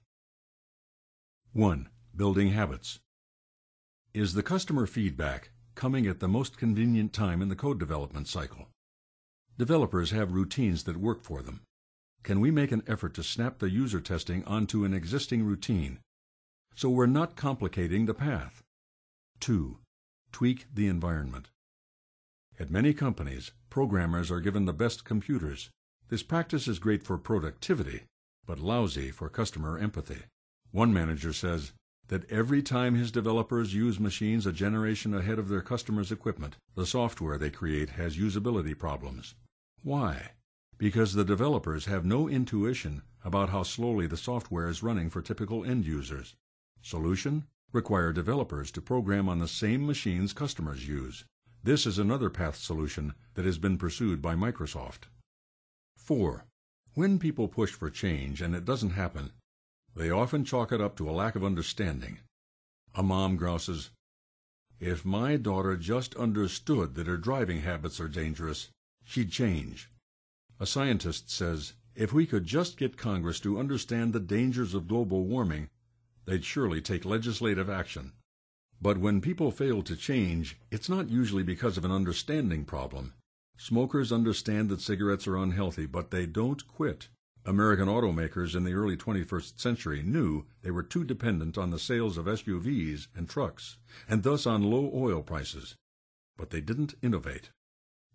one. Building habits. Is the customer feedback coming at the most convenient time in the code development cycle? Developers have routines that work for them. Can we make an effort to snap the user testing onto an existing routine, so we're not complicating the path? two. Tweak the environment. At many companies, programmers are given the best computers. This practice is great for productivity, but lousy for customer empathy. One manager says that every time his developers use machines a generation ahead of their customers' equipment, the software they create has usability problems. Why? Because the developers have no intuition about how slowly the software is running for typical end users. Solution? Require developers to program on the same machines customers use. This is another path solution that has been pursued by Microsoft. four. When people push for change and it doesn't happen, they often chalk it up to a lack of understanding. A mom grouses, "If my daughter just understood that her driving habits are dangerous, she'd change." A scientist says, "If we could just get Congress to understand the dangers of global warming, they'd surely take legislative action." But when people fail to change, it's not usually because of an understanding problem. Smokers understand that cigarettes are unhealthy, but they don't quit. American automakers in the early twenty-first century knew they were too dependent on the sales of S U Vs and trucks, and thus on low oil prices. But they didn't innovate.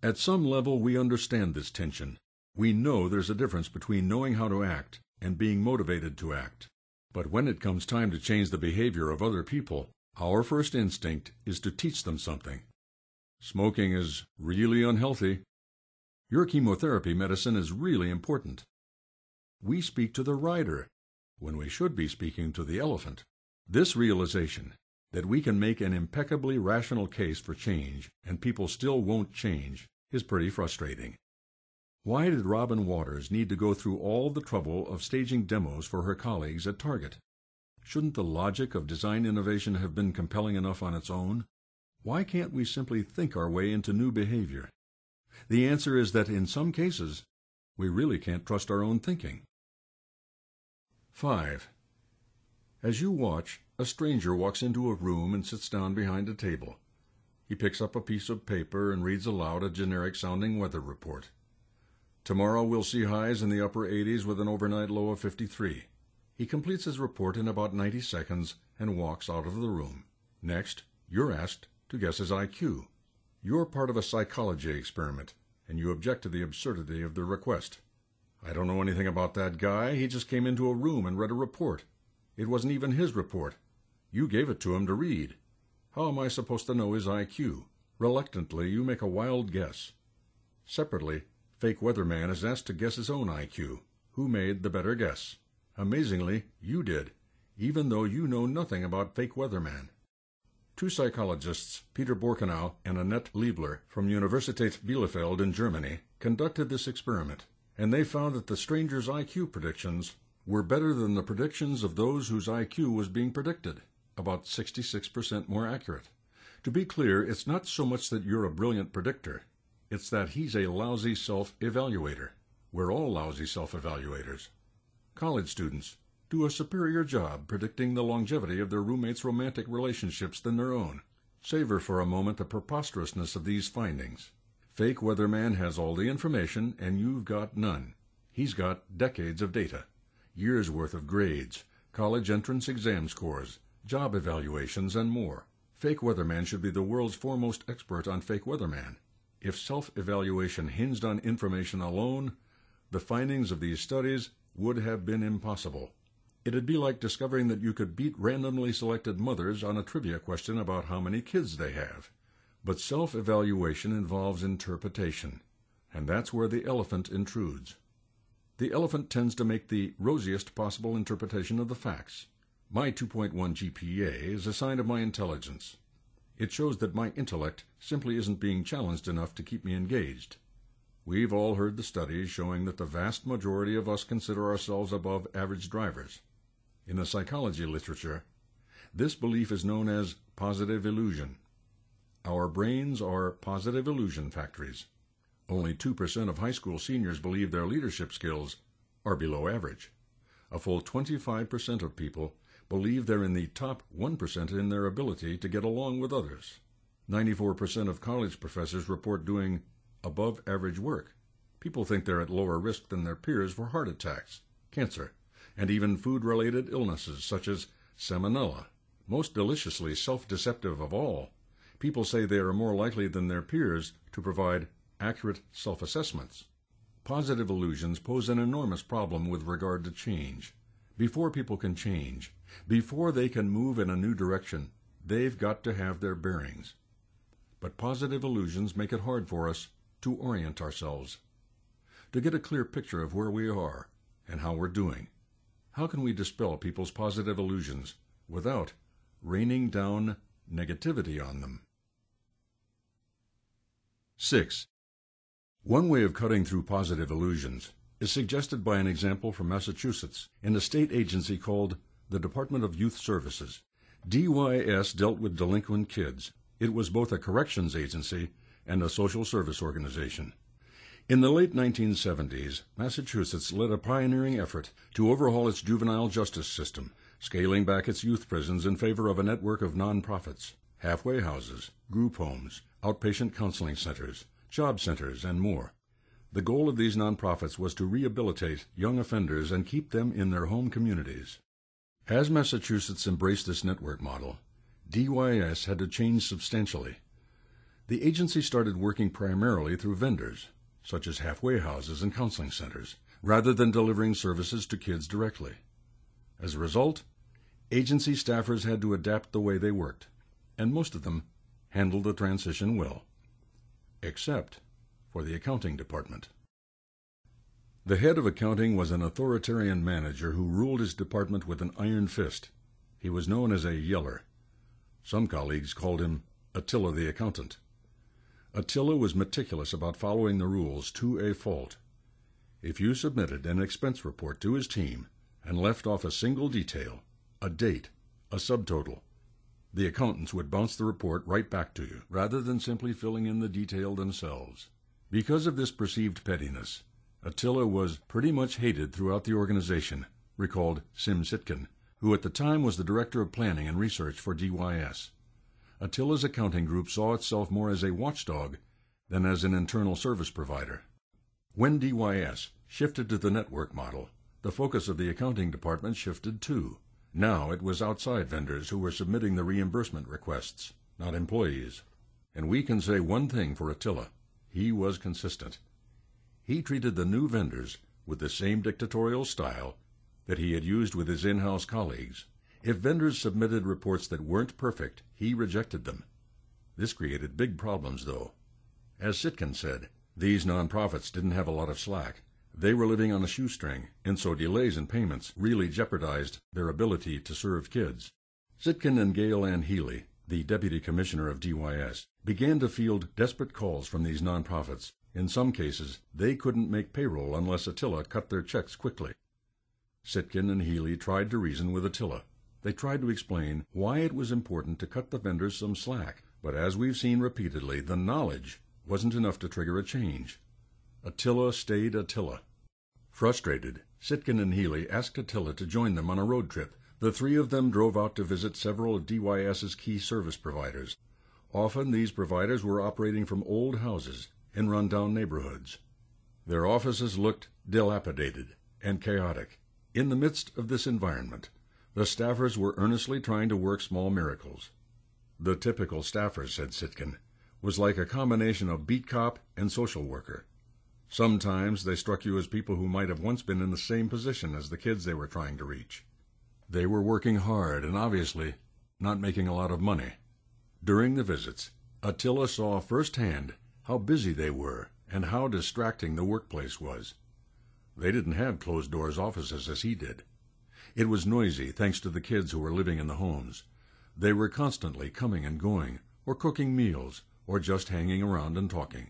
At some level, we understand this tension. We know there's a difference between knowing how to act and being motivated to act. But when it comes time to change the behavior of other people, our first instinct is to teach them something. Smoking is really unhealthy. Your chemotherapy medicine is really important. We speak to the rider when we should be speaking to the elephant. This realization that we can make an impeccably rational case for change and people still won't change is pretty frustrating. Why did Robin Waters need to go through all the trouble of staging demos for her colleagues at Target? Shouldn't the logic of design innovation have been compelling enough on its own? Why can't we simply think our way into new behavior? The answer is that in some cases, we really can't trust our own thinking. Five. As you watch, a stranger walks into a room and sits down behind a table. He picks up a piece of paper and reads aloud a generic-sounding weather report. Tomorrow we'll see highs in the upper eighties with an overnight low of fifty-three. He completes his report in about ninety seconds and walks out of the room. Next, you're asked to guess his I Q. You're part of a psychology experiment, and you object to the absurdity of the request. I don't know anything about that guy. He just came into a room and read a report. It wasn't even his report. You gave it to him to read. How am I supposed to know his I Q? Reluctantly, you make a wild guess. Separately, Fake Weatherman is asked to guess his own I Q. Who made the better guess? Amazingly, you did, even though you know nothing about Fake Weatherman. Two psychologists, Peter Borkenau and Annette Liebler from Universität Bielefeld in Germany, conducted this experiment, and they found that the stranger's I Q predictions were better than the predictions of those whose I Q was being predicted, about sixty-six percent more accurate. To be clear, it's not so much that you're a brilliant predictor. It's that he's a lousy self-evaluator. We're all lousy self-evaluators. College students do a superior job predicting the longevity of their roommates' romantic relationships than their own. Savor for a moment the preposterousness of these findings. Fake Weatherman has all the information, and you've got none. He's got decades of data, years' worth of grades, college entrance exam scores, job evaluations, and more. Fake Weatherman should be the world's foremost expert on Fake Weatherman. If self-evaluation hinged on information alone, the findings of these studies would have been impossible. It'd be like discovering that you could beat randomly selected mothers on a trivia question about how many kids they have. But self-evaluation involves interpretation, and that's where the elephant intrudes. The elephant tends to make the rosiest possible interpretation of the facts. My two point one G P A is a sign of my intelligence. It shows that my intellect simply isn't being challenged enough to keep me engaged. We've all heard the studies showing that the vast majority of us consider ourselves above average drivers. In the psychology literature, this belief is known as positive illusion. Our brains are positive illusion factories. Only two percent of high school seniors believe their leadership skills are below average. A full twenty-five percent of people believe they're in the top one percent in their ability to get along with others. ninety-four percent of college professors report doing above-average work. People think they're at lower risk than their peers for heart attacks, cancer, and even food-related illnesses such as salmonella. Most deliciously self-deceptive of all, people say they are more likely than their peers to provide accurate self-assessments. Positive illusions pose an enormous problem with regard to change. Before people can change, before they can move in a new direction, they've got to have their bearings. But positive illusions make it hard for us to orient ourselves, to get a clear picture of where we are and how we're doing. How can we dispel people's positive illusions without raining down negativity on them? Six. One way of cutting through positive illusions is suggested by an example from Massachusetts in a state agency called the Department of Youth Services. D Y S dealt with delinquent kids. It was both a corrections agency and a social service organization. In the late nineteen seventies, Massachusetts led a pioneering effort to overhaul its juvenile justice system, scaling back its youth prisons in favor of a network of nonprofits, halfway houses, group homes, outpatient counseling centers, job centers, and more. The goal of these nonprofits was to rehabilitate young offenders and keep them in their home communities. As Massachusetts embraced this network model, D Y S had to change substantially. The agency started working primarily through vendors, such as halfway houses and counseling centers, rather than delivering services to kids directly. As a result, agency staffers had to adapt the way they worked, and most of them handled the transition well, except for the accounting department. The head of accounting was an authoritarian manager who ruled his department with an iron fist. He was known as a yeller. Some colleagues called him Attila the Accountant. Attila was meticulous about following the rules to a fault. If you submitted an expense report to his team and left off a single detail, a date, a subtotal, the accountants would bounce the report right back to you, rather than simply filling in the detail themselves. Because of this perceived pettiness, Attila was pretty much hated throughout the organization, recalled Sim Sitkin, who at the time was the Director of Planning and Research for D Y S. Attila's accounting group saw itself more as a watchdog than as an internal service provider. When D Y S shifted to the network model, the focus of the accounting department shifted too. Now it was outside vendors who were submitting the reimbursement requests, not employees. And we can say one thing for Attila: he was consistent. He treated the new vendors with the same dictatorial style that he had used with his in-house colleagues. If vendors submitted reports that weren't perfect, he rejected them. This created big problems, though. As Sitkin said, these nonprofits didn't have a lot of slack. They were living on a shoestring, and so delays in payments really jeopardized their ability to serve kids. Sitkin and Gail Ann Healy, the deputy commissioner of D Y S, began to field desperate calls from these nonprofits. In some cases, they couldn't make payroll unless Attila cut their checks quickly. Sitkin and Healy tried to reason with Attila. They tried to explain why it was important to cut the vendors some slack, but as we've seen repeatedly, the knowledge wasn't enough to trigger a change. Attila stayed Attila. Frustrated, Sitkin and Healy asked Attila to join them on a road trip. The three of them drove out to visit several of D Y S's key service providers. Often these providers were operating from old houses in run-down neighborhoods. Their offices looked dilapidated and chaotic. In the midst of this environment, the staffers were earnestly trying to work small miracles. The typical staffer, said Sitkin, was like a combination of beat cop and social worker. Sometimes they struck you as people who might have once been in the same position as the kids they were trying to reach. They were working hard and obviously not making a lot of money. During the visits, Attila saw firsthand how busy they were and how distracting the workplace was. They didn't have closed-doors offices as he did. It was noisy thanks to the kids who were living in the homes. They were constantly coming and going, or cooking meals, or just hanging around and talking.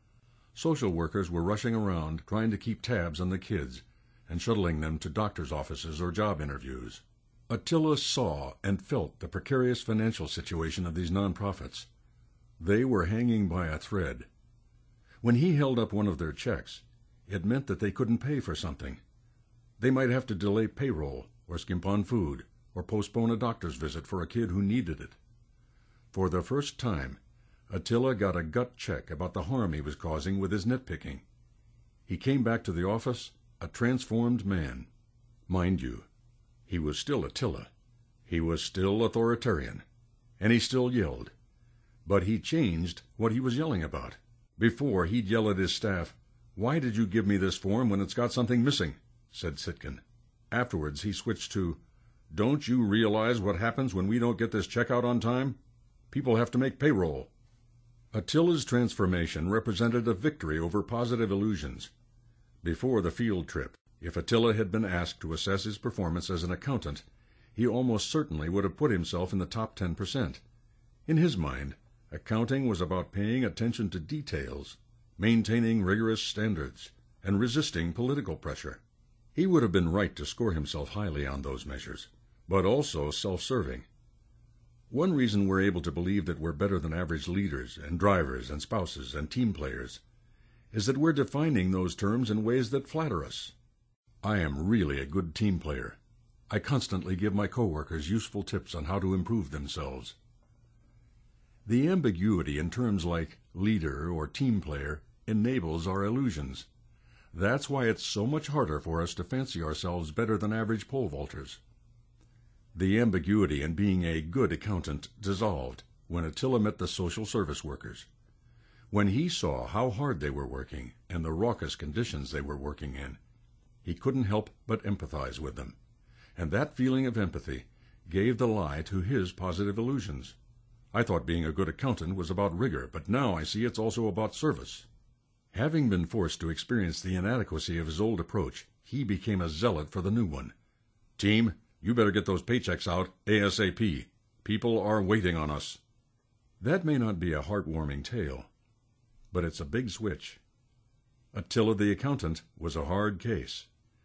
Social workers were rushing around trying to keep tabs on the kids and shuttling them to doctor's offices or job interviews. Attila saw and felt the precarious financial situation of these nonprofits. They were hanging by a thread. When he held up one of their checks, it meant that they couldn't pay for something. They might have to delay payroll, or skimp on food, or postpone a doctor's visit for a kid who needed it. For the first time, Attila got a gut check about the harm he was causing with his nitpicking. He came back to the office a transformed man. Mind you, he was still Attila. He was still authoritarian, and he still yelled. But he changed what he was yelling about. Before, he'd yell at his staff, "Why did you give me this form when it's got something missing?" said Sitkin. Afterwards, he switched to, "Don't you realize what happens when we don't get this check out on time? People have to make payroll." Attila's transformation represented a victory over positive illusions. Before the field trip, if Attila had been asked to assess his performance as an accountant, he almost certainly would have put himself in the top ten percent. In his mind, accounting was about paying attention to details, maintaining rigorous standards, and resisting political pressure. He would have been right to score himself highly on those measures, but also self-serving. One reason we're able to believe that we're better than average leaders and drivers and spouses and team players is that we're defining those terms in ways that flatter us. I am really a good team player. I constantly give my coworkers useful tips on how to improve themselves. The ambiguity in terms like leader or team player enables our illusions. That's why it's so much harder for us to fancy ourselves better than average pole vaulters. The ambiguity in being a good accountant dissolved when Attila met the social service workers. When he saw how hard they were working and the raucous conditions they were working in, he couldn't help but empathize with them. And that feeling of empathy gave the lie to his positive illusions. I thought being a good accountant was about rigor, but now I see it's also about service. Having been forced to experience the inadequacy of his old approach, he became a zealot for the new one. Team, you better get those paychecks out ASAP. People are waiting on us. That may not be a heartwarming tale, but it's a big switch. Attila the accountant was a hard case.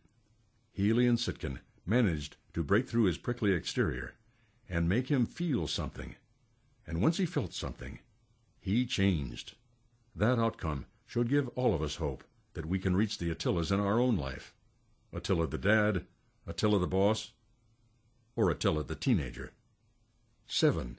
Healy and Sitkin managed to break through his prickly exterior and make him feel something. And once he felt something, he changed. That outcome should give all of us hope that we can reach the Attilas in our own life. Attila the dad, Attila the boss, or Attila the teenager. Seven.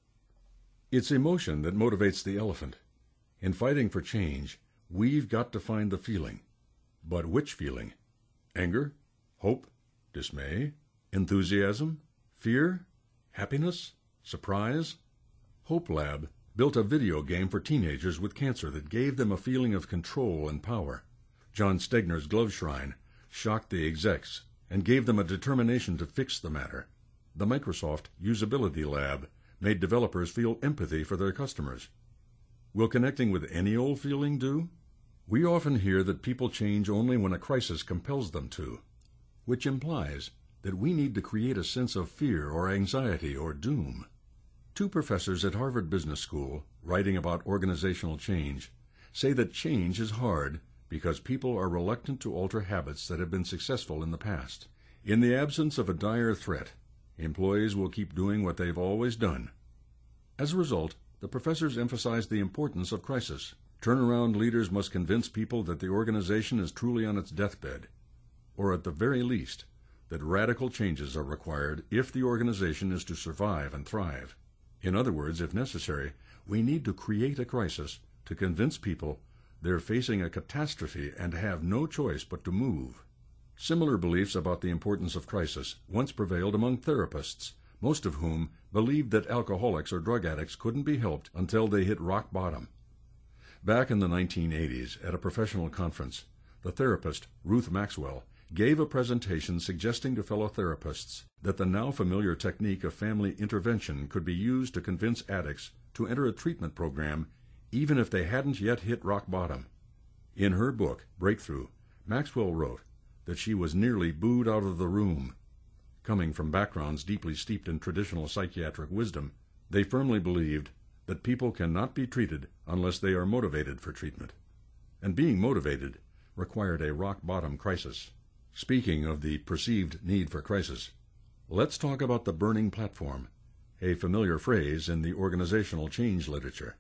It's emotion that motivates the elephant. In fighting for change, we've got to find the feeling. But which feeling? Anger? Hope? Dismay? Enthusiasm? Fear? Happiness? Surprise? Hope Lab built a video game for teenagers with cancer that gave them a feeling of control and power. John Stegner's Glove Shrine shocked the execs and gave them a determination to fix the matter. The Microsoft Usability Lab made developers feel empathy for their customers. Will connecting with any old feeling do? We often hear that people change only when a crisis compels them to, which implies that we need to create a sense of fear or anxiety or doom. Two professors at Harvard Business School, writing about organizational change, say that change is hard because people are reluctant to alter habits that have been successful in the past. In the absence of a dire threat, employees will keep doing what they've always done. As a result, the professors emphasize the importance of crisis. Turnaround leaders must convince people that the organization is truly on its deathbed, or at the very least, that radical changes are required if the organization is to survive and thrive. In other words, if necessary, we need to create a crisis to convince people they're facing a catastrophe and have no choice but to move. Similar beliefs about the importance of crisis once prevailed among therapists, most of whom believed that alcoholics or drug addicts couldn't be helped until they hit rock bottom. Back in the nineteen eighties, at a professional conference, the therapist Ruth Maxwell gave a presentation suggesting to fellow therapists that the now familiar technique of family intervention could be used to convince addicts to enter a treatment program even if they hadn't yet hit rock bottom. In her book, Breakthrough, Maxwell wrote that she was nearly booed out of the room. Coming from backgrounds deeply steeped in traditional psychiatric wisdom, they firmly believed that people cannot be treated unless they are motivated for treatment. And being motivated required a rock-bottom crisis. Speaking of the perceived need for crisis, let's talk about the burning platform, a familiar phrase in the organizational change literature.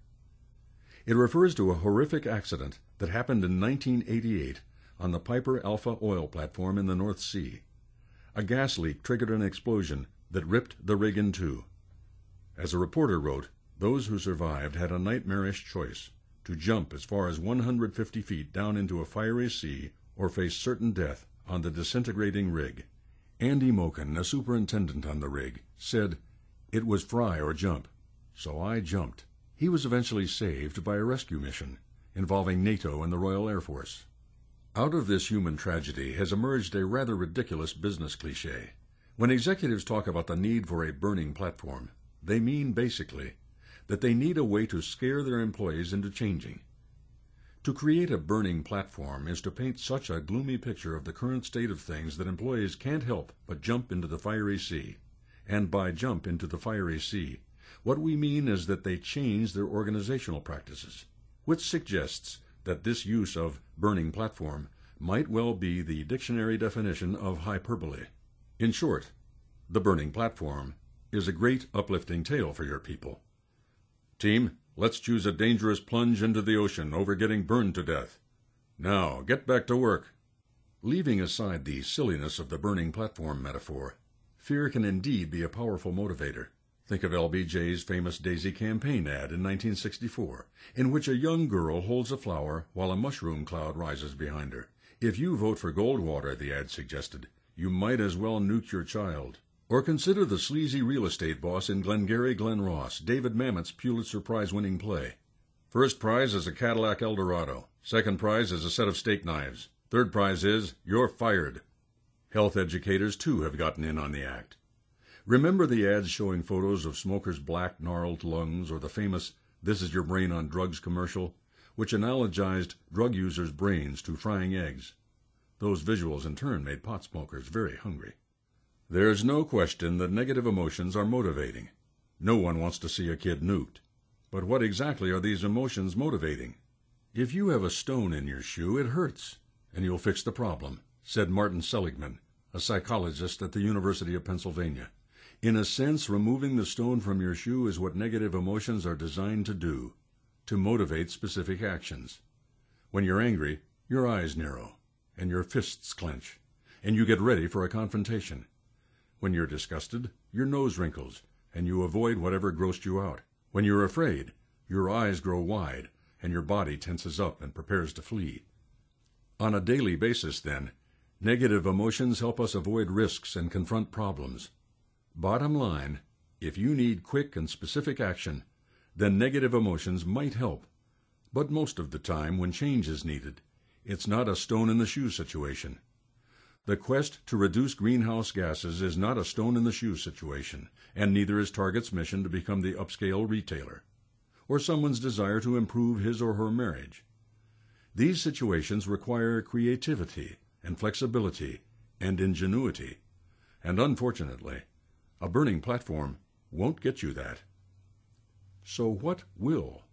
It refers to a horrific accident that happened in nineteen eighty-eight on the Piper Alpha oil platform in the North Sea. A gas leak triggered an explosion that ripped the rig in two. As a reporter wrote, those who survived had a nightmarish choice: to jump as far as one hundred fifty feet down into a fiery sea or face certain death on the disintegrating rig. Andy Moken, a superintendent on the rig, said, "It was fry or jump, so I jumped." He was eventually saved by a rescue mission involving NATO and the Royal Air Force. Out of this human tragedy has emerged a rather ridiculous business cliché. When executives talk about the need for a burning platform, they mean basically that they need a way to scare their employees into changing. To create a burning platform is to paint such a gloomy picture of the current state of things that employees can't help but jump into the fiery sea. And by jump into the fiery sea, what we mean is that they change their organizational practices, which suggests that this use of burning platform might well be the dictionary definition of hyperbole. In short, the burning platform is a great uplifting tale for your people. Team, let's choose a dangerous plunge into the ocean over getting burned to death. Now, get back to work. Leaving aside the silliness of the burning platform metaphor, fear can indeed be a powerful motivator. Think of L B J's famous Daisy campaign ad in nineteen sixty-four, in which a young girl holds a flower while a mushroom cloud rises behind her. If you vote for Goldwater, the ad suggested, you might as well nuke your child. Or consider the sleazy real estate boss in Glengarry Glen Ross, David Mamet's Pulitzer Prize-winning play. First prize is a Cadillac Eldorado. Second prize is a set of steak knives. Third prize is, you're fired. Health educators, too, have gotten in on the act. Remember the ads showing photos of smokers' black, gnarled lungs, or the famous "This is your brain on drugs" commercial, which analogized drug users' brains to frying eggs? Those visuals, in turn, made pot smokers very hungry. There's no question that negative emotions are motivating. No one wants to see a kid nuked. But what exactly are these emotions motivating? If you have a stone in your shoe, it hurts, and you'll fix the problem, said Martin Seligman, a psychologist at the University of Pennsylvania. In a sense, removing the stone from your shoe is what negative emotions are designed to do, to motivate specific actions. When you're angry, your eyes narrow, and your fists clench, and you get ready for a confrontation. When you're disgusted, your nose wrinkles, and you avoid whatever grossed you out. When you're afraid, your eyes grow wide, and your body tenses up and prepares to flee. On a daily basis, then, negative emotions help us avoid risks and confront problems. Bottom line, if you need quick and specific action, then negative emotions might help. But most of the time, when change is needed, it's not a stone-in-the-shoe situation. The quest to reduce greenhouse gases is not a stone-in-the-shoe situation, and neither is Target's mission to become the upscale retailer, or someone's desire to improve his or her marriage. These situations require creativity and flexibility and ingenuity, and unfortunately, a burning platform won't get you that. So what will?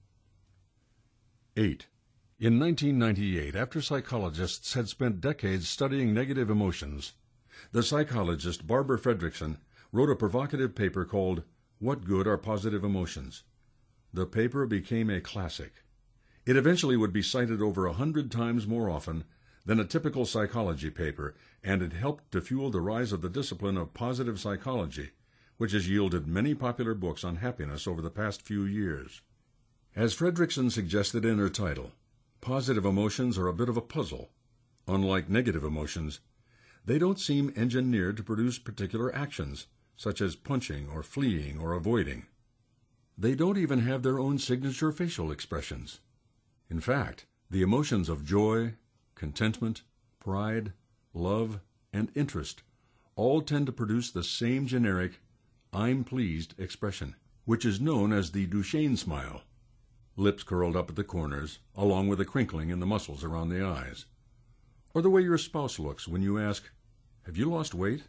eight. In nineteen ninety-eight, after psychologists had spent decades studying negative emotions, the psychologist Barbara Fredrickson wrote a provocative paper called "What Good Are Positive Emotions?" The paper became a classic. It eventually would be cited over a hundred times more often than a typical psychology paper, and it helped to fuel the rise of the discipline of positive psychology, which has yielded many popular books on happiness over the past few years. As Fredrickson suggested in her title, positive emotions are a bit of a puzzle. Unlike negative emotions, they don't seem engineered to produce particular actions, such as punching or fleeing or avoiding. They don't even have their own signature facial expressions. In fact, the emotions of joy, contentment, pride, love, and interest all tend to produce the same generic "I'm pleased" expression, which is known as the Duchenne smile. Lips curled up at the corners, along with a crinkling in the muscles around the eyes. Or the way your spouse looks when you ask, "Have you lost weight?"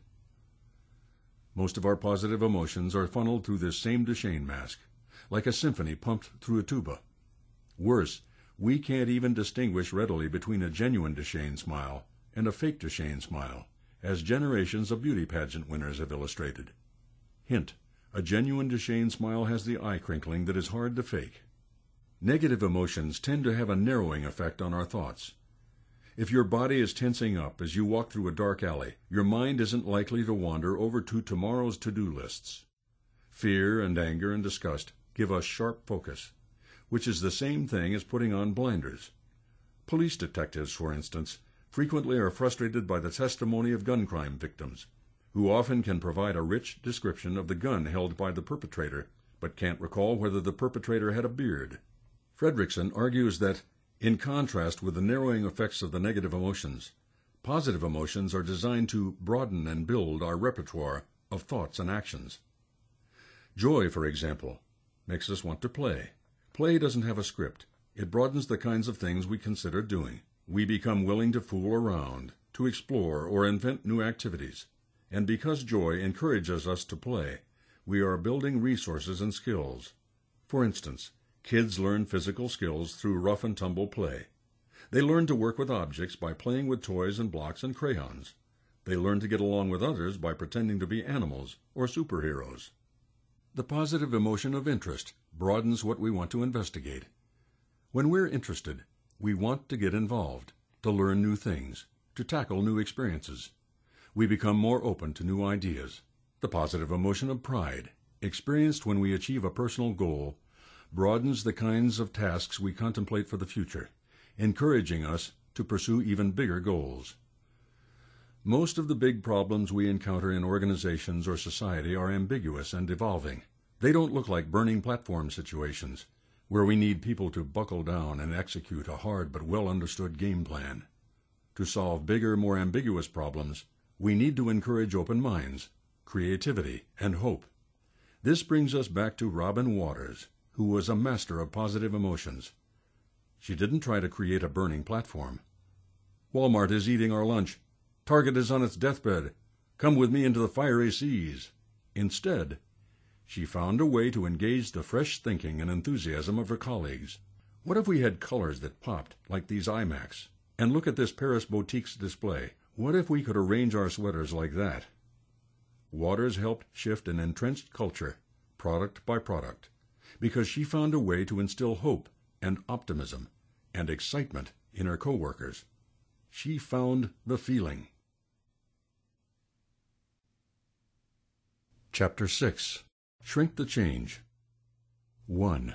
Most of our positive emotions are funneled through this same Duchenne mask, like a symphony pumped through a tuba. Worse, we can't even distinguish readily between a genuine Duchenne smile and a fake Duchenne smile, as generations of beauty pageant winners have illustrated. Hint, a genuine Duchenne smile has the eye crinkling that is hard to fake. Negative emotions tend to have a narrowing effect on our thoughts. If your body is tensing up as you walk through a dark alley, your mind isn't likely to wander over to tomorrow's to-do lists. Fear and anger and disgust give us sharp focus, which is the same thing as putting on blinders. Police detectives, for instance, frequently are frustrated by the testimony of gun crime victims, who often can provide a rich description of the gun held by the perpetrator, but can't recall whether the perpetrator had a beard. Fredrickson argues that, in contrast with the narrowing effects of the negative emotions, positive emotions are designed to broaden and build our repertoire of thoughts and actions. Joy, for example, makes us want to play. Play doesn't have a script. It broadens the kinds of things we consider doing. We become willing to fool around, to explore or invent new activities. And because joy encourages us to play, we are building resources and skills. For instance, kids learn physical skills through rough and tumble play. They learn to work with objects by playing with toys and blocks and crayons. They learn to get along with others by pretending to be animals or superheroes. The positive emotion of interest broadens what we want to investigate. When we're interested, we want to get involved, to learn new things, to tackle new experiences. We become more open to new ideas. The positive emotion of pride, experienced when we achieve a personal goal, broadens the kinds of tasks we contemplate for the future, encouraging us to pursue even bigger goals. Most of the big problems we encounter in organizations or society are ambiguous and evolving. They don't look like burning platform situations, where we need people to buckle down and execute a hard but well-understood game plan. To solve bigger, more ambiguous problems, we need to encourage open minds, creativity, and hope. This brings us back to Robin Waters, who was a master of positive emotions. She didn't try to create a burning platform. Walmart is eating our lunch. Target is on its deathbed. Come with me into the fiery seas. Instead, she found a way to engage the fresh thinking and enthusiasm of her colleagues. What if we had colors that popped, like these iMacs? And look at this Paris Boutique's display. What if we could arrange our sweaters like that? Waters helped shift an entrenched culture, product by product, because she found a way to instill hope and optimism and excitement in her coworkers. She found the feeling. Chapter six. Shrink the Change. one.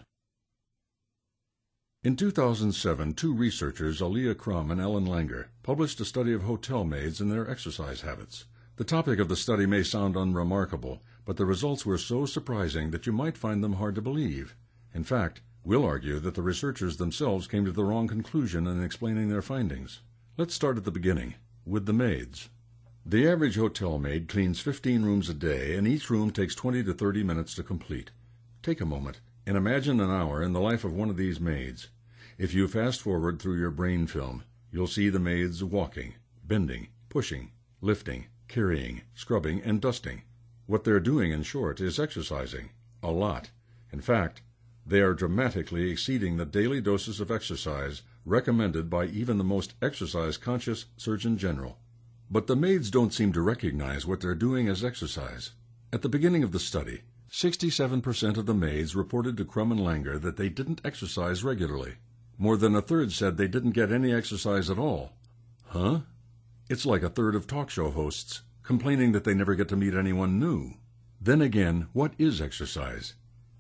In two thousand seven, two researchers, Alia Crum and Ellen Langer, published a study of hotel maids and their exercise habits. The topic of the study may sound unremarkable, but the results were so surprising that you might find them hard to believe. In fact, we'll argue that the researchers themselves came to the wrong conclusion in explaining their findings. Let's start at the beginning, with the maids. The average hotel maid cleans fifteen rooms a day, and each room takes twenty to thirty minutes to complete. Take a moment and imagine an hour in the life of one of these maids. If you fast forward through your brain film, you'll see the maids walking, bending, pushing, lifting, carrying, scrubbing, and dusting. What they're doing, in short, is exercising. A lot. In fact, they are dramatically exceeding the daily doses of exercise recommended by even the most exercise-conscious Surgeon General. But the maids don't seem to recognize what they're doing as exercise. At the beginning of the study, sixty-seven percent of the maids reported to Crum and Langer that they didn't exercise regularly. More than a third said they didn't get any exercise at all. Huh? It's like a third of talk show hosts complaining that they never get to meet anyone new. Then again, what is exercise?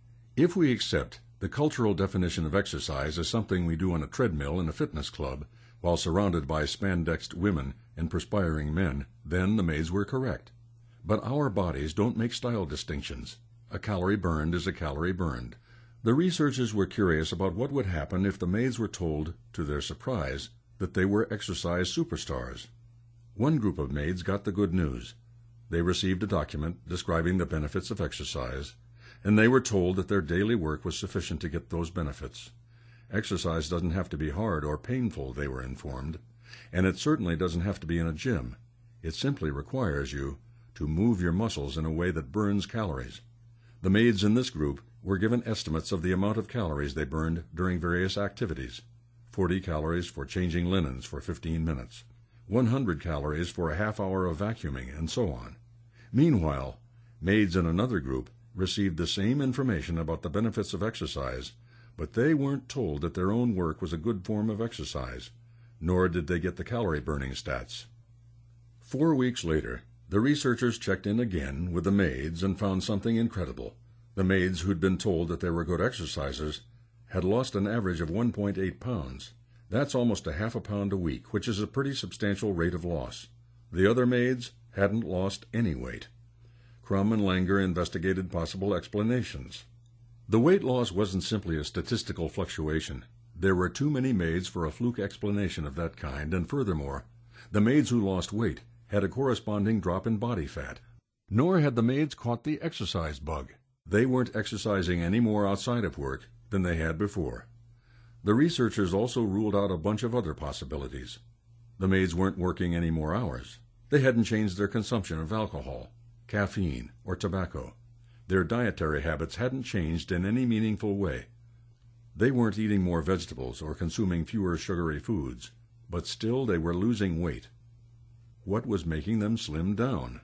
If we accept the cultural definition of exercise as something we do on a treadmill in a fitness club, while surrounded by spandexed women and perspiring men, then the maids were correct. But our bodies don't make style distinctions. A calorie burned is a calorie burned. The researchers were curious about what would happen if the maids were told, to their surprise, that they were exercise superstars. One group of maids got the good news. They received a document describing the benefits of exercise, and they were told that their daily work was sufficient to get those benefits. Exercise doesn't have to be hard or painful, they were informed, and it certainly doesn't have to be in a gym. It simply requires you to move your muscles in a way that burns calories. The maids in this group were given estimates of the amount of calories they burned during various activities. forty calories for changing linens for fifteen minutes, one hundred calories for a half hour of vacuuming, and so on. Meanwhile, maids in another group received the same information about the benefits of exercise, but they weren't told that their own work was a good form of exercise, nor did they get the calorie-burning stats. Four weeks later, the researchers checked in again with the maids and found something incredible. The maids who'd been told that they were good exercisers had lost an average of one point eight pounds. That's almost a half a pound a week, which is a pretty substantial rate of loss. The other maids hadn't lost any weight. Crum and Langer investigated possible explanations. The weight loss wasn't simply a statistical fluctuation. There were too many maids for a fluke explanation of that kind, and furthermore, the maids who lost weight had a corresponding drop in body fat. Nor had the maids caught the exercise bug. They weren't exercising any more outside of work than they had before. The researchers also ruled out a bunch of other possibilities. The maids weren't working any more hours. They hadn't changed their consumption of alcohol, caffeine, or tobacco. Their dietary habits hadn't changed in any meaningful way. They weren't eating more vegetables or consuming fewer sugary foods, but still they were losing weight. What was making them slim down?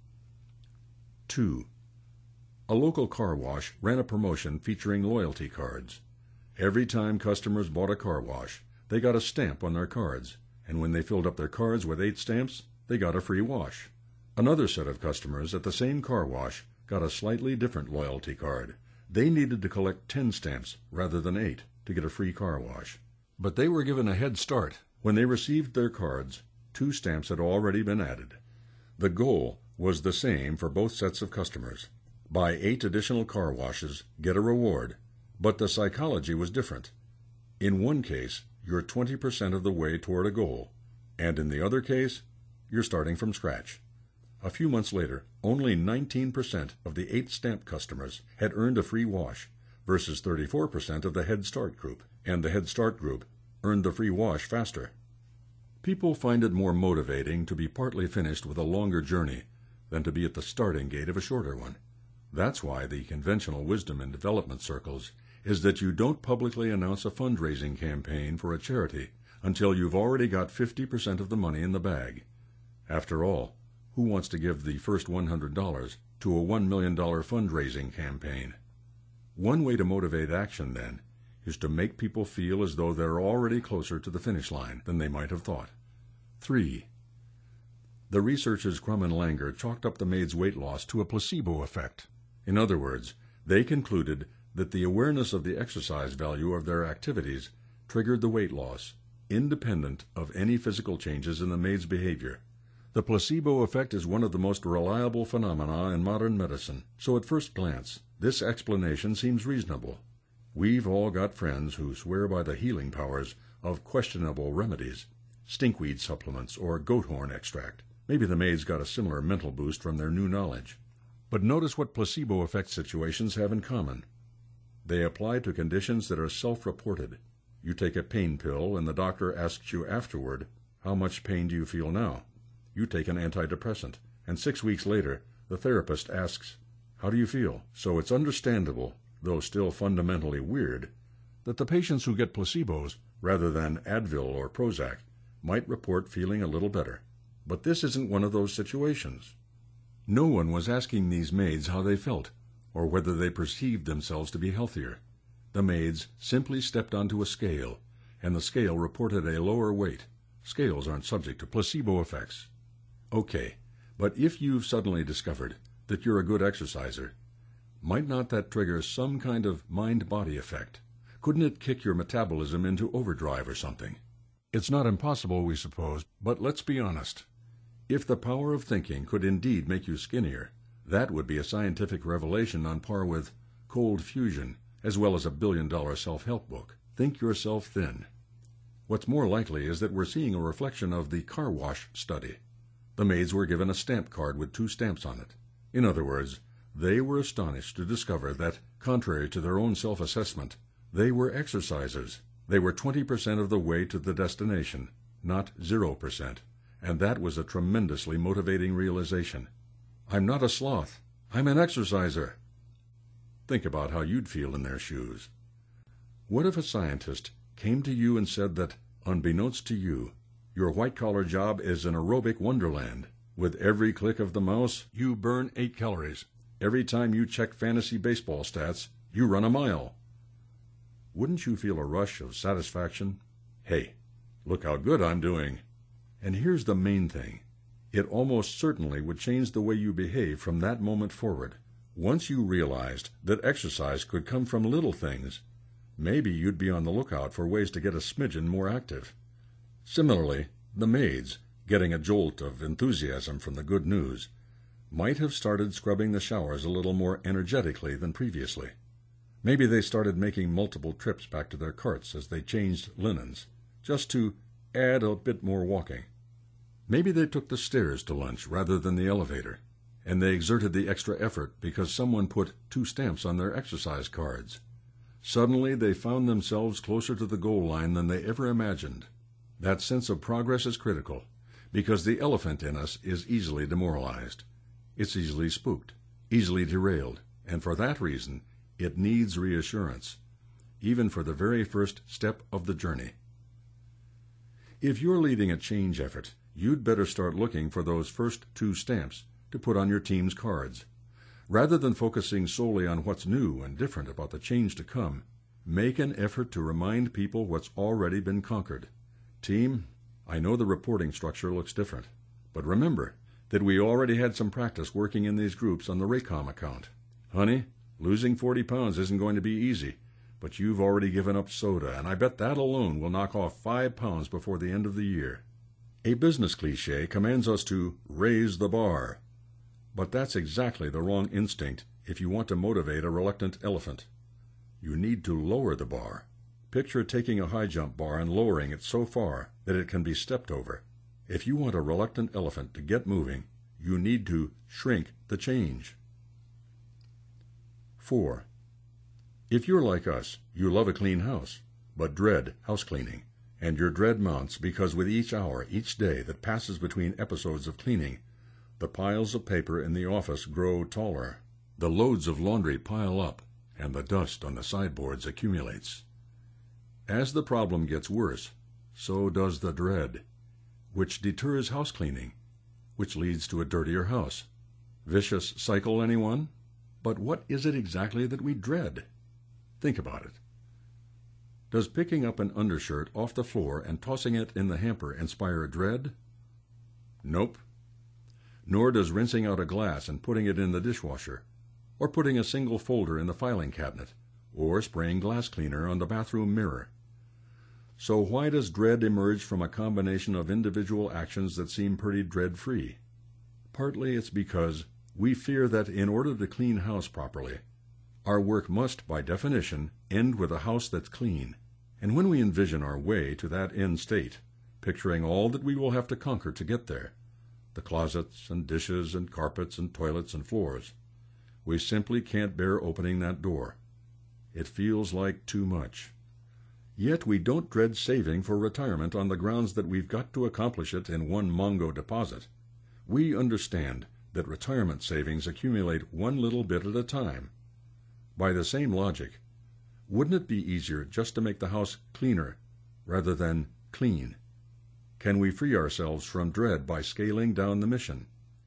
Two. A local car wash ran a promotion featuring loyalty cards. Every time customers bought a car wash, they got a stamp on their cards, and when they filled up their cards with eight stamps, they got a free wash. Another set of customers at the same car wash got a slightly different loyalty card. They needed to collect ten stamps rather than eight to get a free car wash. But they were given a head start. When they received their cards, two stamps had already been added. The goal was the same for both sets of customers. Buy eight additional car washes, get a reward. But the psychology was different. In one case, you're twenty percent of the way toward a goal, and in the other case, you're starting from scratch. A few months later, only nineteen percent of the eight stamp customers had earned a free wash, versus thirty-four percent of the Head Start group, and the Head Start group earned the free wash faster. People find it more motivating to be partly finished with a longer journey than to be at the starting gate of a shorter one. That's why the conventional wisdom in development circles is that you don't publicly announce a fundraising campaign for a charity until you've already got fifty percent of the money in the bag. After all, who wants to give the first one hundred dollars to a one million dollars fundraising campaign? One way to motivate action, then, is to make people feel as though they're already closer to the finish line than they might have thought. Three. The researchers Crum and Langer chalked up the maids' weight loss to a placebo effect. In other words, they concluded that the awareness of the exercise value of their activities triggered the weight loss, independent of any physical changes in the maid's behavior. The placebo effect is one of the most reliable phenomena in modern medicine, so at first glance, this explanation seems reasonable. We've all got friends who swear by the healing powers of questionable remedies, stinkweed supplements, or goat horn extract. Maybe the maids got a similar mental boost from their new knowledge. But notice what placebo effect situations have in common. They apply to conditions that are self-reported. You take a pain pill and the doctor asks you afterward, how much pain do you feel now? You take an antidepressant, and six weeks later, the therapist asks, how do you feel? So it's understandable, though still fundamentally weird, that the patients who get placebos, rather than Advil or Prozac, might report feeling a little better. But this isn't one of those situations. No one was asking these maids how they felt, or whether they perceived themselves to be healthier. The maids simply stepped onto a scale, and the scale reported a lower weight. Scales aren't subject to placebo effects. Okay, but if you've suddenly discovered that you're a good exerciser, might not that trigger some kind of mind-body effect? Couldn't it kick your metabolism into overdrive or something? It's not impossible, we suppose, but let's be honest. If the power of thinking could indeed make you skinnier, that would be a scientific revelation on par with cold fusion, as well as a billion-dollar self-help book. Think yourself thin. What's more likely is that we're seeing a reflection of the car wash study. The maids were given a stamp card with two stamps on it. In other words, they were astonished to discover that, contrary to their own self-assessment, they were exercisers. They were twenty percent of the way to the destination, not zero percent, and that was a tremendously motivating realization. I'm not a sloth. I'm an exerciser. Think about how you'd feel in their shoes. What if a scientist came to you and said that, unbeknownst to you, your white-collar job is an aerobic wonderland? With every click of the mouse, you burn eight calories. Every time you check fantasy baseball stats, you run a mile. Wouldn't you feel a rush of satisfaction? Hey, look how good I'm doing. And here's the main thing. It almost certainly would change the way you behave from that moment forward. Once you realized that exercise could come from little things, maybe you'd be on the lookout for ways to get a smidgen more active. Similarly, the maids, getting a jolt of enthusiasm from the good news, might have started scrubbing the showers a little more energetically than previously. Maybe they started making multiple trips back to their carts as they changed linens, just to add a bit more walking. Maybe they took the stairs to lunch rather than the elevator, and they exerted the extra effort because someone put two stamps on their exercise cards. Suddenly they found themselves closer to the goal line than they ever imagined. That sense of progress is critical, because the elephant in us is easily demoralized. It's easily spooked, easily derailed, and for that reason, it needs reassurance, even for the very first step of the journey. If you're leading a change effort, you'd better start looking for those first two stamps to put on your team's cards. Rather than focusing solely on what's new and different about the change to come, make an effort to remind people what's already been conquered. Team, I know the reporting structure looks different, but remember that we already had some practice working in these groups on the Raycom account. Honey, losing forty pounds isn't going to be easy, but you've already given up soda, and I bet that alone will knock off five pounds before the end of the year. A business cliché commands us to raise the bar, but that's exactly the wrong instinct if you want to motivate a reluctant elephant. You need to lower the bar. Picture taking a high jump bar and lowering it so far that it can be stepped over. If you want a reluctant elephant to get moving, you need to shrink the change. Four. If you're like us, you love a clean house, but dread house cleaning, and your dread mounts because with each hour, each day that passes between episodes of cleaning, the piles of paper in the office grow taller. The loads of laundry pile up, and the dust on the sideboards accumulates. As the problem gets worse, so does the dread, which deters house cleaning, which leads to a dirtier house. Vicious cycle, anyone? But what is it exactly that we dread? Think about it. Does picking up an undershirt off the floor and tossing it in the hamper inspire dread? Nope. Nor does rinsing out a glass and putting it in the dishwasher, or putting a single folder in the filing cabinet, or spraying glass cleaner on the bathroom mirror. So why does dread emerge from a combination of individual actions that seem pretty dread-free? Partly it's because we fear that in order to clean house properly, our work must, by definition, end with a house that's clean. And when we envision our way to that end state, picturing all that we will have to conquer to get there, the closets and dishes and carpets and toilets and floors, we simply can't bear opening that door. It feels like too much. Yet we don't dread saving for retirement on the grounds that we've got to accomplish it in one Mongo deposit. We understand that retirement savings accumulate one little bit at a time. By the same logic, wouldn't it be easier just to make the house cleaner rather than clean? Can we free ourselves from dread by scaling down the mission?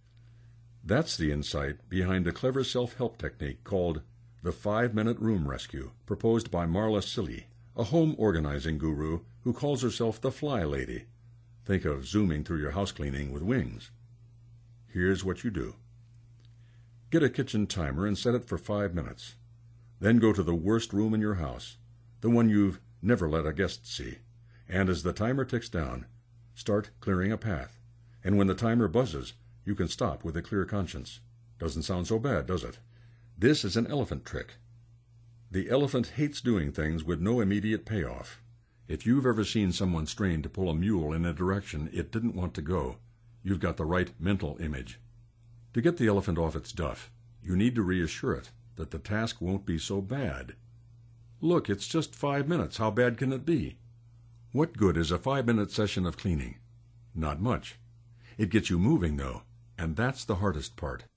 That's the insight behind a clever self-help technique called the five-minute room rescue, proposed by Marla Silly, a home organizing guru who calls herself the Fly Lady. Think of zooming through your house cleaning with wings. Here's what you do. Get a kitchen timer and set it for five minutes. Then go to the worst room in your house, the one you've never let a guest see, and as the timer ticks down, start clearing a path. And when the timer buzzes, you can stop with a clear conscience. Doesn't sound so bad, does it? This is an elephant trick. The elephant hates doing things with no immediate payoff. If you've ever seen someone strain to pull a mule in a direction it didn't want to go, you've got the right mental image. To get the elephant off its duff, you need to reassure it that the task won't be so bad. Look, it's just five minutes. How bad can it be? What good is a five-minute session of cleaning? Not much. It gets you moving, though, and that's the hardest part.